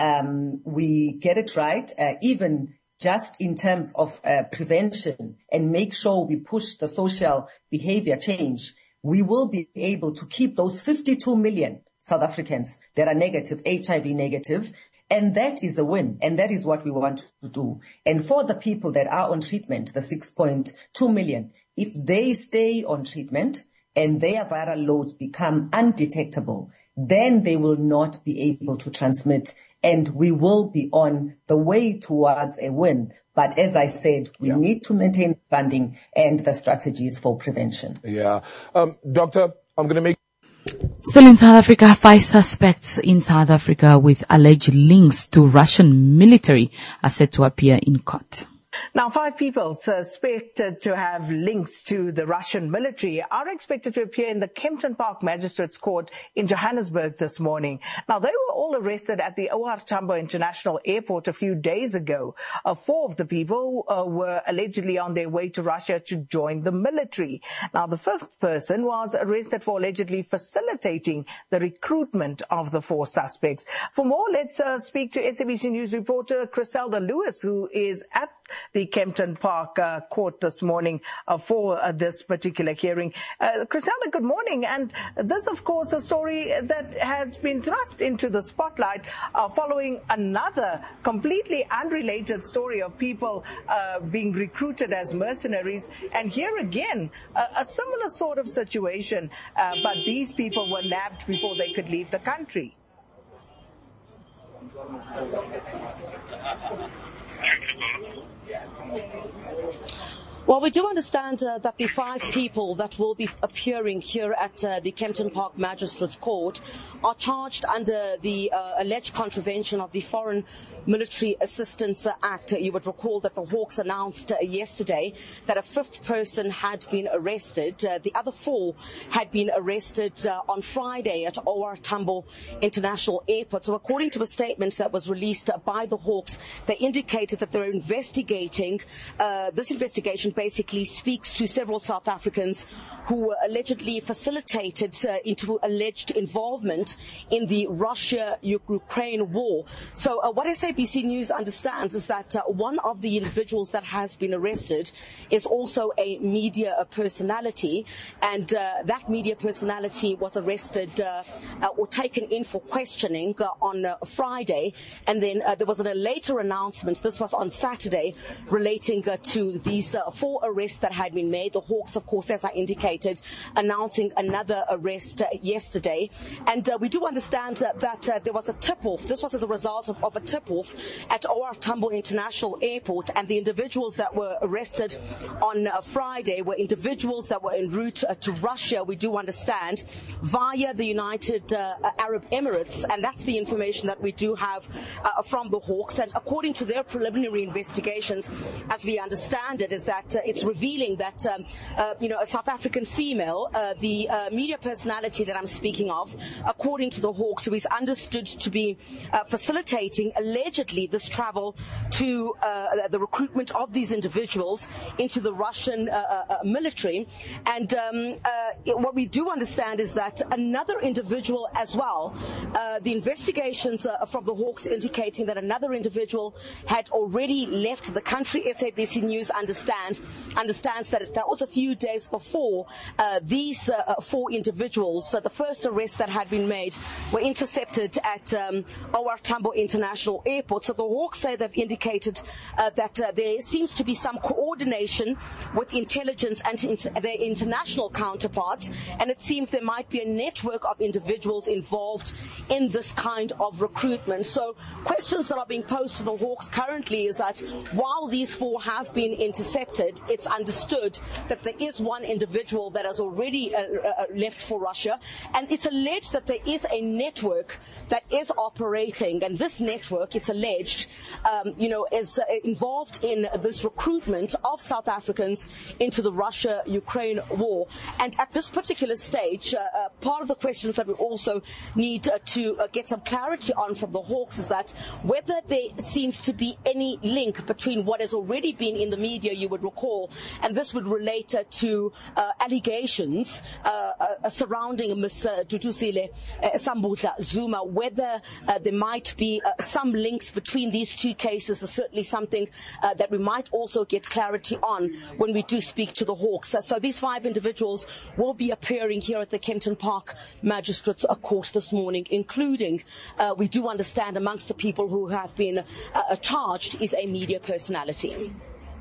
we get it right, even just in terms of prevention, and make sure we push the social behavior change, we will be able to keep those 52 million South Africans that are negative, HIV negative, and that is a win, and that is what we want to do. And for the people that are on treatment, the 6.2 million, if they stay on treatment and their viral loads become undetectable, then they will not be able to transmit, and we will be on the way towards a win. But as I said, we need to maintain funding and the strategies for prevention. Yeah. Doctor, I'm going to make... Still in South Africa, 5 suspects in South Africa with alleged links to Russian military are set to appear in court. Now, 5 people suspected to have links to the Russian military are expected to appear in the Kempton Park Magistrates Court in Johannesburg this morning. Now, they were all arrested at the O.R. Tambo International Airport a few days ago. 4 of the people were allegedly on their way to Russia to join the military. Now, the 5th person was arrested for allegedly facilitating the recruitment of the 4 suspects. For more, let's speak to SABC News reporter Criselda Lewis, who is at the Kempton Park court this morning for this particular hearing. Criselda, good morning. And this, of course, a story that has been thrust into the spotlight following another completely unrelated story of people being recruited as mercenaries. And here again, a similar sort of situation, but these people were nabbed before they could leave the country. Well, we do understand that the 5 people that will be appearing here at the Kempton Park Magistrates Court are charged under the alleged contravention of the Foreign Military Assistance Act. You would recall that the Hawks announced yesterday that a 5th person had been arrested. The other 4 had been arrested on Friday at OR Tambo International Airport. So according to a statement that was released by the Hawks, they indicated that they're investigating. This investigation basically speaks to several South Africans who were allegedly facilitated into alleged involvement in the Russia-Ukraine war. So what SABC News understands is that one of the individuals that has been arrested is also a media personality, and that media personality was arrested or taken in for questioning on Friday, and then there was a later announcement, this was on Saturday, relating to these 4 arrests that had been made. The Hawks, of course, as I indicated, announcing another arrest yesterday. And we do understand that there was a tip-off. This was as a result of a tip-off at OR Tambo International Airport, and the individuals that were arrested on Friday were individuals that were en route to Russia, we do understand, via the United Arab Emirates, and that's the information that we do have from the Hawks. And according to their preliminary investigations, as we understand it, is that it's revealing that a South African female, the media personality that I'm speaking of, according to the Hawks, who is understood to be facilitating allegedly this travel to the recruitment of these individuals into the Russian military. And what we do understand is that another individual as well, the investigations from the Hawks indicating that another individual had already left the country. SABC News understands that was a few days before these 4 individuals. So the first arrests that had been made were intercepted at OR Tambo International Airport. So the Hawks say they've indicated that there seems to be some coordination with intelligence and their international counterparts, and it seems there might be a network of individuals involved in this kind of recruitment. So questions that are being posed to the Hawks currently is that while these 4 have been intercepted, it's understood that there is one individual that has already left for Russia, and it's alleged that there is a network that is operating, and this network, it's alleged, is involved in this recruitment of South Africans into the Russia-Ukraine war. And at this particular stage, part of the questions that we also need to get some clarity on from the Hawks is that whether there seems to be any link between what has already been in the media, you would recall, and this would relate to allegations surrounding Ms. Dutusile Sambutla Zuma, whether there might be some links between these 2 cases is certainly something that we might also get clarity on when we do speak to the Hawks. So these 5 individuals will be appearing here at the Kempton Park Magistrates Court this morning, including, we do understand, amongst the people who have been charged is a media personality.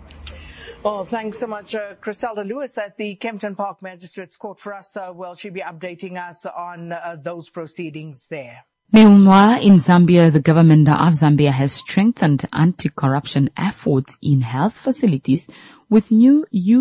Well, thanks so much, Griselda Lewis at the Kempton Park Magistrates Court for us. She'll be updating us on those proceedings there. Meanwhile, in Zambia, the government of Zambia has strengthened anti-corruption efforts in health facilities with new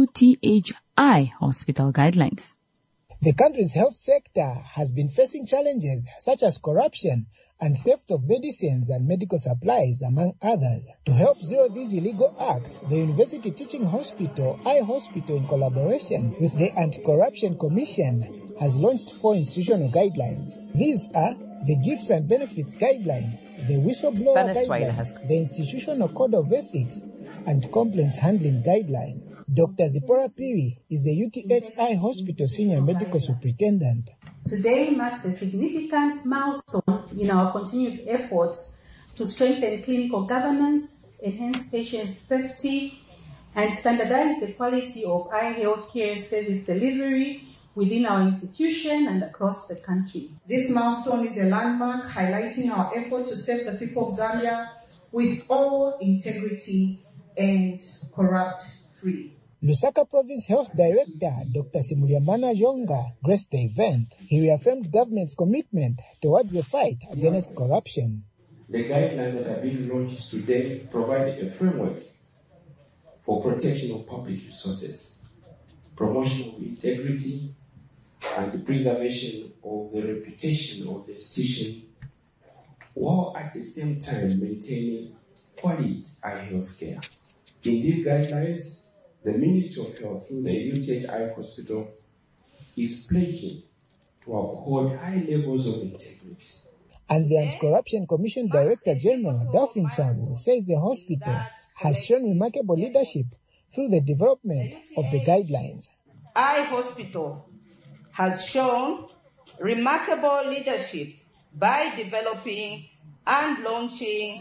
UTHI hospital guidelines. The country's health sector has been facing challenges such as corruption and theft of medicines and medical supplies, among others. To help zero these illegal acts, the University Teaching Hospital, iHospital, in collaboration with the Anti-Corruption Commission, has launched 4 institutional guidelines. These are the Gifts and Benefits Guideline, the Whistleblower Guideline, the Institutional Code of Ethics, and Complaints Handling Guideline. Dr. Zipporah Piri is the UTHI Hospital Senior Medical Superintendent. Today marks a significant milestone in our continued efforts to strengthen clinical governance, enhance patient safety, and standardize the quality of eye healthcare service delivery within our institution and across the country. This milestone is a landmark highlighting our effort to serve the people of Zambia with all integrity and corrupt-free. Lusaka Province Health Director Dr. Simuliamana Jonga graced the event. He reaffirmed government's commitment towards the fight against corruption. The guidelines that are being launched today provide a framework for protection of public resources, promotion of integrity, and the preservation of the reputation of the institution, while at the same time maintaining quality eye health care. In these guidelines, the Ministry of Health through the UTH Eye Hospital is pledging to uphold high levels of integrity. And the Anti-Corruption Commission Director General, Daphne Chabu, says the hospital has shown remarkable leadership through the development of the guidelines. Eye Hospital has shown remarkable leadership by developing and launching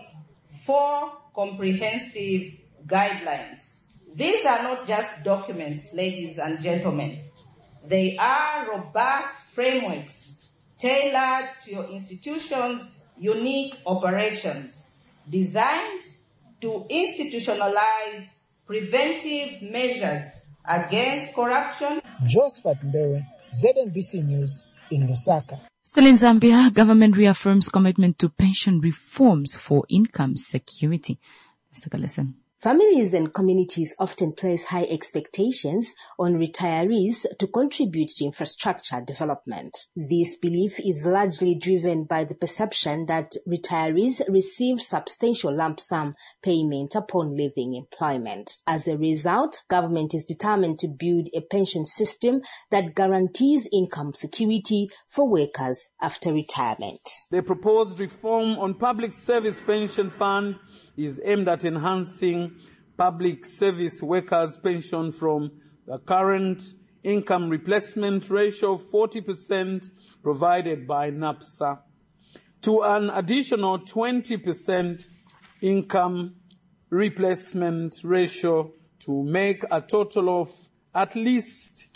4 comprehensive guidelines. These are not just documents, ladies and gentlemen. They are robust frameworks tailored to your institution's unique operations, designed to institutionalize preventive measures against corruption. Josephat Mbewe, ZNBC News in Lusaka. Still in Zambia, government reaffirms commitment to pension reforms for income security. Let's take a listen. Families and communities often place high expectations on retirees to contribute to infrastructure development. This belief is largely driven by the perception that retirees receive substantial lump sum payment upon leaving employment. As a result, government is determined to build a pension system that guarantees income security for workers after retirement. The proposed reform on public service pension fund is aimed at enhancing public service workers' pension from the current income replacement ratio of 40% provided by NAPSA to an additional 20% income replacement ratio to make a total of at least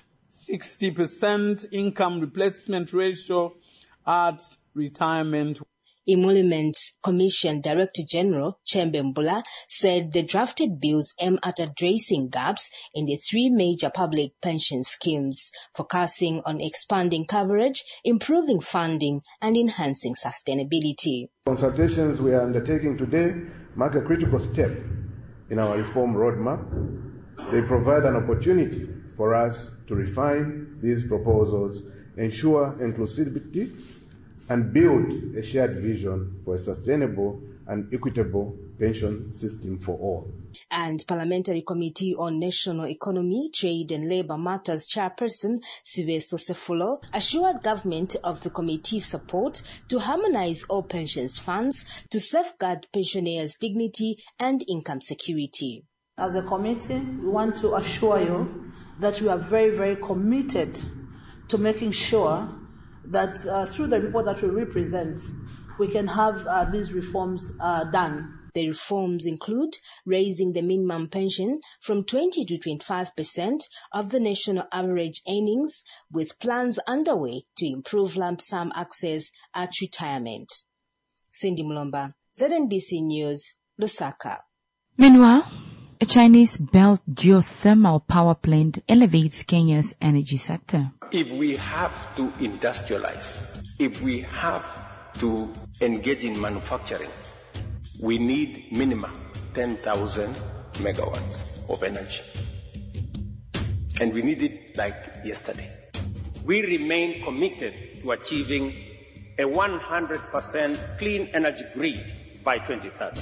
60% income replacement ratio at retirement. Emoluments Commission Director General Chembe Mbula said the drafted bills aim at addressing gaps in the 3 major public pension schemes, focusing on expanding coverage, improving funding, and enhancing sustainability. Consultations we are undertaking today mark a critical step in our reform roadmap. They provide an opportunity for us to refine these proposals, ensure inclusivity, and build a shared vision for a sustainable and equitable pension system for all. And Parliamentary Committee on National Economy, Trade and Labour Matters Chairperson Siveso Sefulo assured government of the committee's support to harmonise all pensions funds to safeguard pensioners' dignity and income security. As a committee, we want to assure you that we are very, very committed to making sure that through the report that we represent, we can have these reforms done. The reforms include raising the minimum pension from 20 to 25% of the national average earnings, with plans underway to improve lump sum access at retirement. Cindy Mulomba, ZNBC News, Lusaka. Meanwhile, a Chinese-built geothermal power plant elevates Kenya's energy sector. If we have to industrialize, if we have to engage in manufacturing, we need minimum 10,000 megawatts of energy. And we need it like yesterday. We remain committed to achieving a 100% clean energy grid by 2030.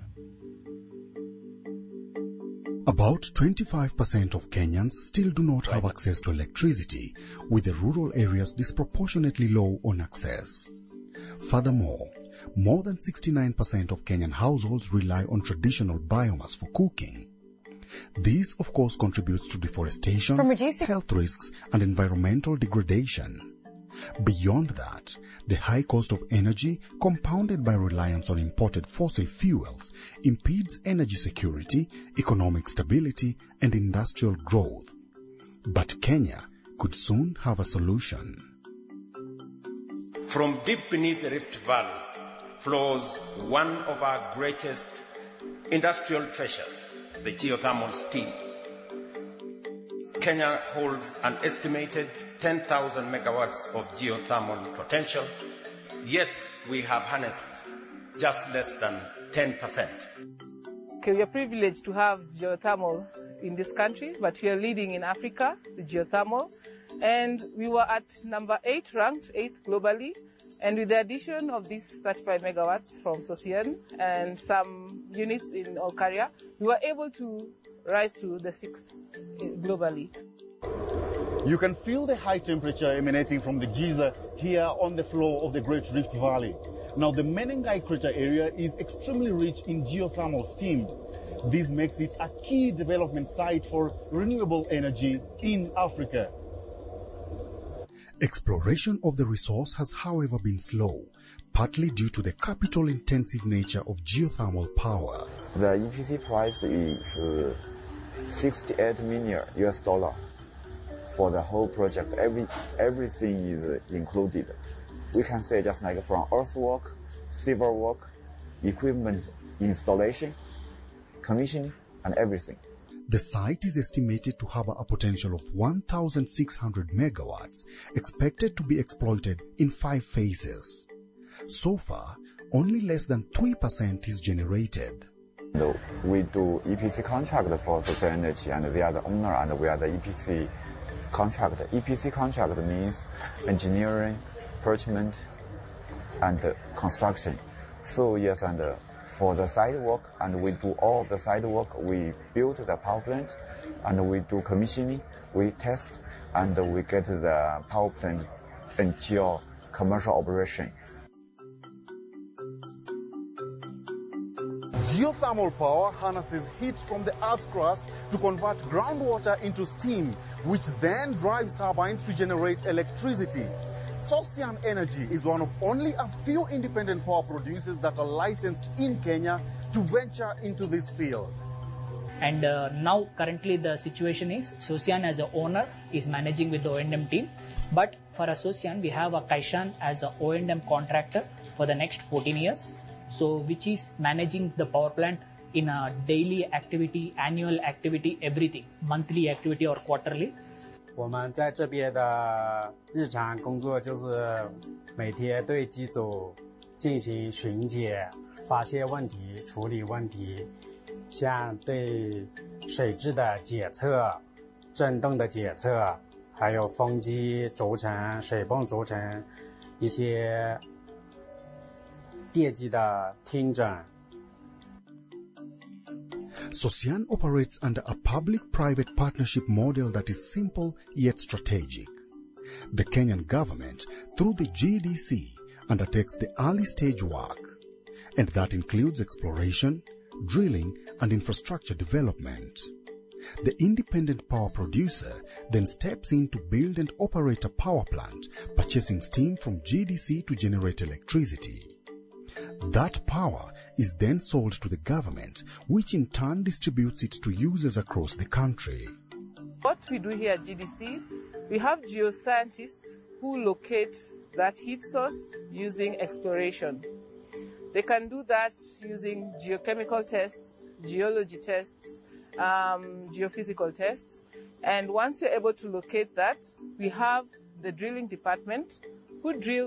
About 25% of Kenyans still do not have access to electricity, with the rural areas disproportionately low on access. Furthermore, more than 69% of Kenyan households rely on traditional biomass for cooking. This, of course, contributes to deforestation, health risks, and environmental degradation. Beyond that, the high cost of energy, compounded by reliance on imported fossil fuels, impedes energy security, economic stability, and industrial growth. But Kenya could soon have a solution. From deep beneath the Rift Valley flows one of our greatest industrial treasures, the geothermal steam. Kenya holds an estimated 10,000 megawatts of geothermal potential, yet we have harnessed just less than 10%. Okay, we are privileged to have geothermal in this country, but we are leading in Africa, the geothermal. And we were at number 8, ranked 8th globally. And with the addition of these 35 megawatts from Sosien and some units in Olkaria, we were able to rise to the 6th globally. You can feel the high temperature emanating from the geyser here on the floor of the Great Rift Valley. Now, the Menengai crater area is extremely rich in geothermal steam. This makes it a key development site for renewable energy in Africa. Exploration of the resource has, however, been slow, partly due to the capital-intensive nature of geothermal power. The EPC price is $68 million for the whole project. Everything is included. We can say just like from earthwork, civil work, equipment installation, commissioning, and everything. The site is estimated to have a potential of 1,600 megawatts, expected to be exploited in 5 phases. So far, only less than 3% is generated. We do EPC contract for Social Energy, and they are the owner, and we are the EPC contract. EPC contract means engineering, procurement, and construction. So yes, and for the site work, and we do all of the site work. We build the power plant, and we do commissioning, we test, and we get the power plant until commercial operation. Geothermal power harnesses heat from the Earth's crust to convert groundwater into steam, which then drives turbines to generate electricity. Sosien Energy is one of only a few independent power producers that are licensed in Kenya to venture into this field. And now currently the situation is Sosien as an owner is managing with the O&M team. But for Sosien, we have a Kaishan as an O&M contractor for the next 14 years. So which is managing the power plant in a daily activity, annual activity, everything, monthly activity or quarterly. 我们在这边的日常工作就是每天对机组进行巡检、发现问题、处理问题，像对水质的检测、震动的检测，还有风机轴承、水泵轴承，一些电机的听诊。 Sosien operates under a public-private partnership model that is simple yet strategic. The Kenyan government, through the GDC, undertakes the early stage work, and that includes exploration, drilling, and infrastructure development. The independent power producer then steps in to build and operate a power plant, purchasing steam from GDC to generate electricity. That power is then sold to the government, which in turn distributes it to users across the country. What we do here at GDC, we have geoscientists who locate that heat source using exploration. They can do that using geochemical tests, geology tests, geophysical tests. And once you're able to locate that, we have the drilling department who drill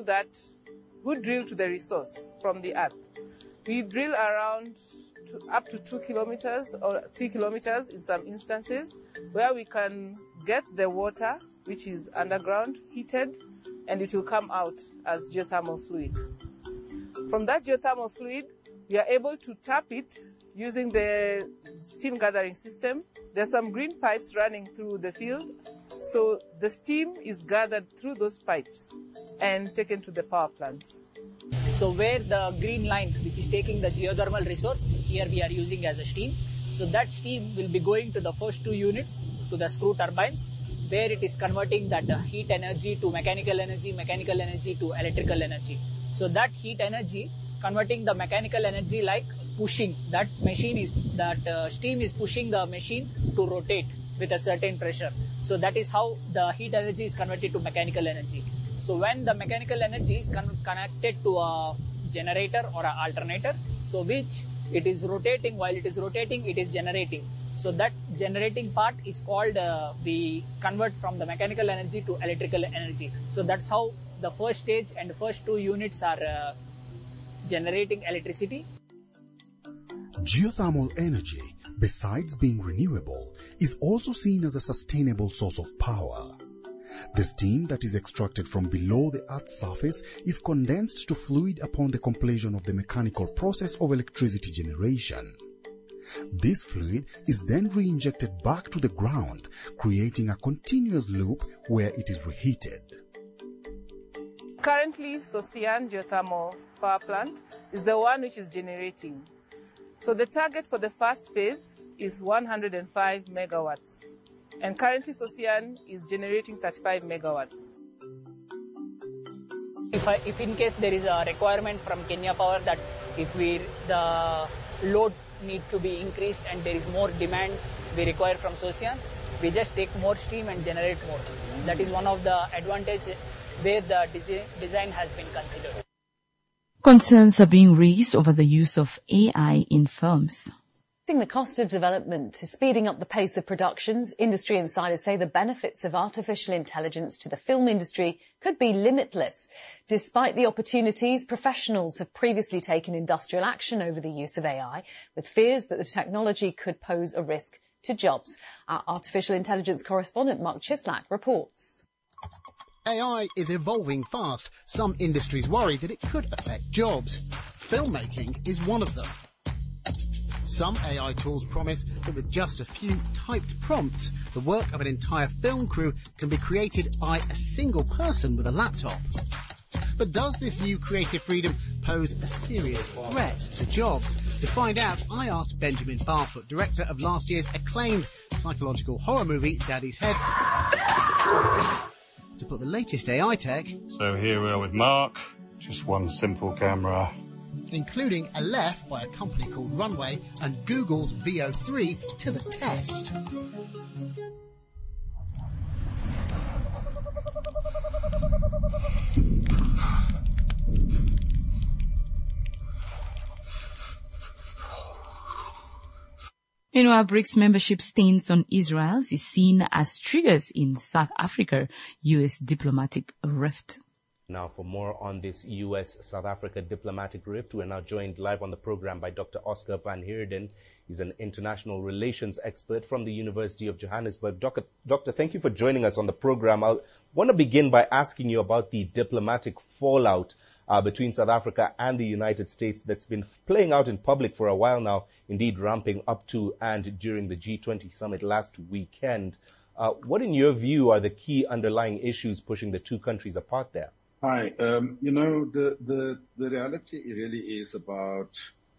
to the resource from the earth. We drill around up to 2 kilometers or 3 kilometers in some instances, where we can get the water, which is underground, heated, and it will come out as geothermal fluid. From that geothermal fluid, we are able to tap it using the steam gathering system. There's some green pipes running through the field, so the steam is gathered through those pipes and taken to the power plants. So where the green line, which is taking the geothermal resource, here we are using as a steam. So that steam will be going to the first 2 units, to the screw turbines, where it is converting that heat energy to mechanical energy to electrical energy. So that heat energy, converting the mechanical energy like pushing, that steam is pushing the machine to rotate with a certain pressure. So that is how the heat energy is converted to mechanical energy. So when the mechanical energy is connected to a generator or an alternator, so which it is rotating, while it is rotating, it is generating. So that generating part is called, we convert from the mechanical energy to electrical energy. So that's how the first stage and the first 2 units are generating electricity. Geothermal energy, besides being renewable, is also seen as a sustainable source of power. The steam that is extracted from below the Earth's surface is condensed to fluid upon the completion of the mechanical process of electricity generation. This fluid is then re-injected back to the ground, creating a continuous loop where it is reheated. Currently, Sosian Geothermal Power Plant is the one which is generating. So the target for the first phase is 105 megawatts. And currently, Sosian is generating 35 megawatts. If in case there is a requirement from Kenya Power that if the load need to be increased and there is more demand we require from Sosian, we just take more steam and generate more. That is one of the advantages where the design has been considered. Concerns are being raised over the use of AI in films. The cost of development is speeding up the pace of productions. Industry insiders say the benefits of artificial intelligence to the film industry could be limitless. Despite the opportunities, professionals have previously taken industrial action over the use of AI, with fears that the technology could pose a risk to jobs. Our artificial intelligence correspondent Mark Chislak reports. AI is evolving fast. Some industries worry that it could affect jobs. Filmmaking is one of them. Some AI tools promise that with just a few typed prompts, the work of an entire film crew can be created by a single person with a laptop. But does this new creative freedom pose a serious threat to jobs? To find out, I asked Benjamin Barfoot, director of last year's acclaimed psychological horror movie, Daddy's Head, to put the latest AI tech... So here we are with Mark, just one simple camera, including a left by a company called Runway and Google's VO3 to the test. Meanwhile, BRICS membership stance on Israel is seen as triggers in South Africa-US diplomatic rift. Now, for more on this U.S.-South Africa diplomatic rift, we're now joined live on the program by Dr. Oscar van Heerden. He's an international relations expert from the University of Johannesburg. Doctor, thank you for joining us on the program. I want to begin by asking you about the diplomatic fallout between South Africa and the United States that's been playing out in public for a while now, indeed ramping up to and during the G20 summit last weekend. What, in your view, are the key underlying issues pushing the two countries apart there? Hi. The reality really is about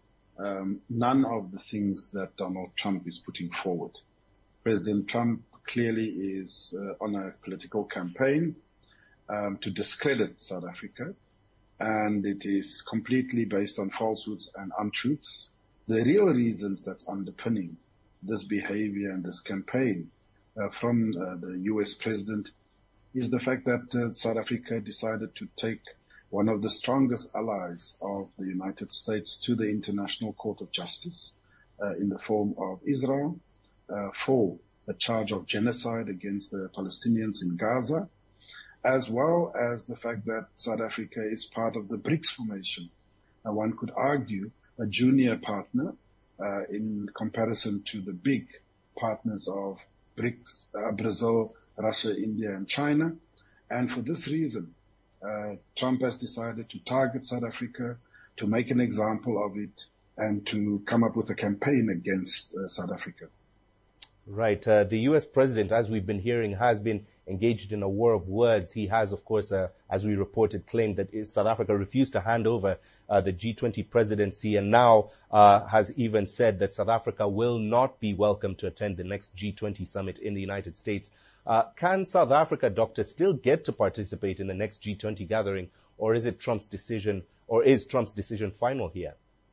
none of the things that Donald Trump is putting forward. President Trump clearly is on a political campaign to discredit South Africa, and it is completely based on falsehoods and untruths. The real reasons that's underpinning this behavior and this campaign from the U.S. president is the fact that South Africa decided to take one of the strongest allies of the United States to the International Court of Justice in the form of Israel for the charge of genocide against the Palestinians in Gaza, as well as the fact that South Africa is part of the BRICS formation. One could argue a junior partner in comparison to the big partners of BRICS, Brazil, Russia, India, and China. And for this reason, Trump has decided to target South Africa, to make an example of it, and to come up with a campaign against South Africa. Right. The U.S. president, as we've been hearing, has been engaged in a war of words. He has, of course, as we reported, claimed that South Africa refused to hand over the G20 presidency, and now has even said that South Africa will not be welcome to attend the next G20 summit in the United States. Can South Africa, Doctor, still get to participate in the next G20 gathering, or is Trump's decision final here?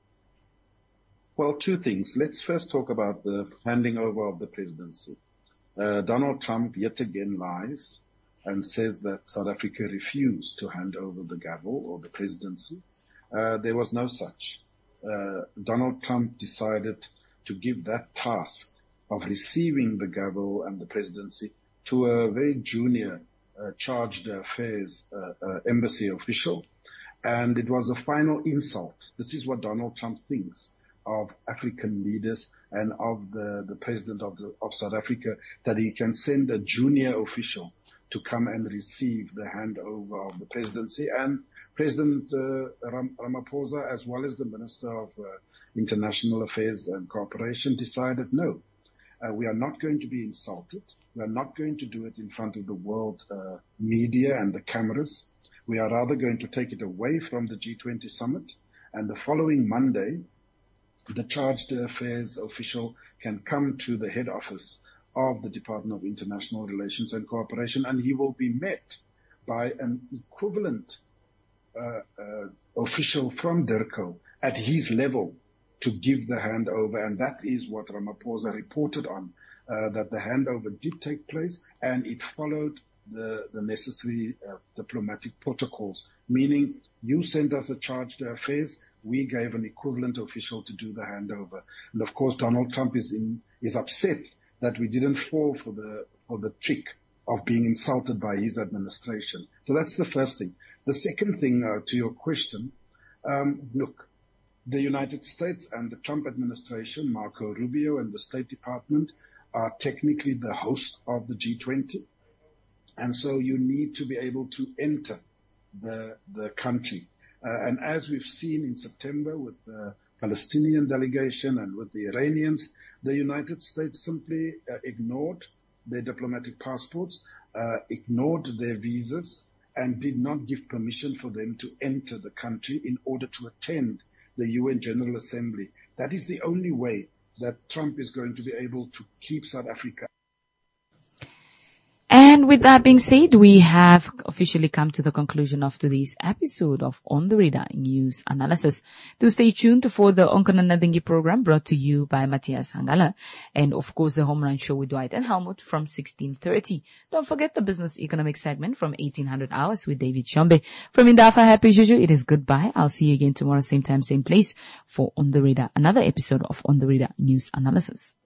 Well, two things. Let's first talk about the handing over of the presidency. Donald Trump yet again lies and says that South Africa refused to hand over the gavel or the presidency. There was no such. Donald Trump decided to give that task of receiving the gavel and the presidency to a very junior charged affairs embassy official. And it was a final insult. This is what Donald Trump thinks of African leaders and of the president of South Africa, that he can send a junior official to come and receive the handover of the presidency. And President Ramaphosa, as well as the Minister of International Affairs and Cooperation, decided no. We are not going to be insulted. We are not going to do it in front of the world media and the cameras. We are rather going to take it away from the G20 summit. And the following Monday, the chargé d'affaires official can come to the head office of the Department of International Relations and Cooperation, and he will be met by an equivalent official from DIRCO at his level to give the handover. And that is what Ramaphosa reported on, that the handover did take place and it followed the necessary diplomatic protocols, meaning you sent us a chargé d'affaires, we gave an equivalent official to do the handover. And of course, Donald Trump is upset that we didn't fall for the trick of being insulted by his administration. So that's the first thing. The second thing, to your question, look, the United States and the Trump administration, Marco Rubio and the State Department, are technically the host of the G20. And so you need to be able to enter the country. And as we've seen in September with the Palestinian delegation and with the Iranians, the United States simply ignored their diplomatic passports, ignored their visas, and did not give permission for them to enter the country in order to attend the UN General Assembly. That is the only way that Trump is going to be able to keep South Africa. And with that being said, we have officially come to the conclusion of today's episode of On the Radar News Analysis. Do stay tuned for the Onkana Nadingi program brought to you by Matthias Hangala. And of course, the Home Run Show with Dwight and Helmut from 16:30. Don't forget the business economic segment from 1800 hours with David Shombe. From Indafa, happy Juju, it is goodbye. I'll see you again tomorrow, same time, same place for On the Radar, another episode of On the Radar News Analysis.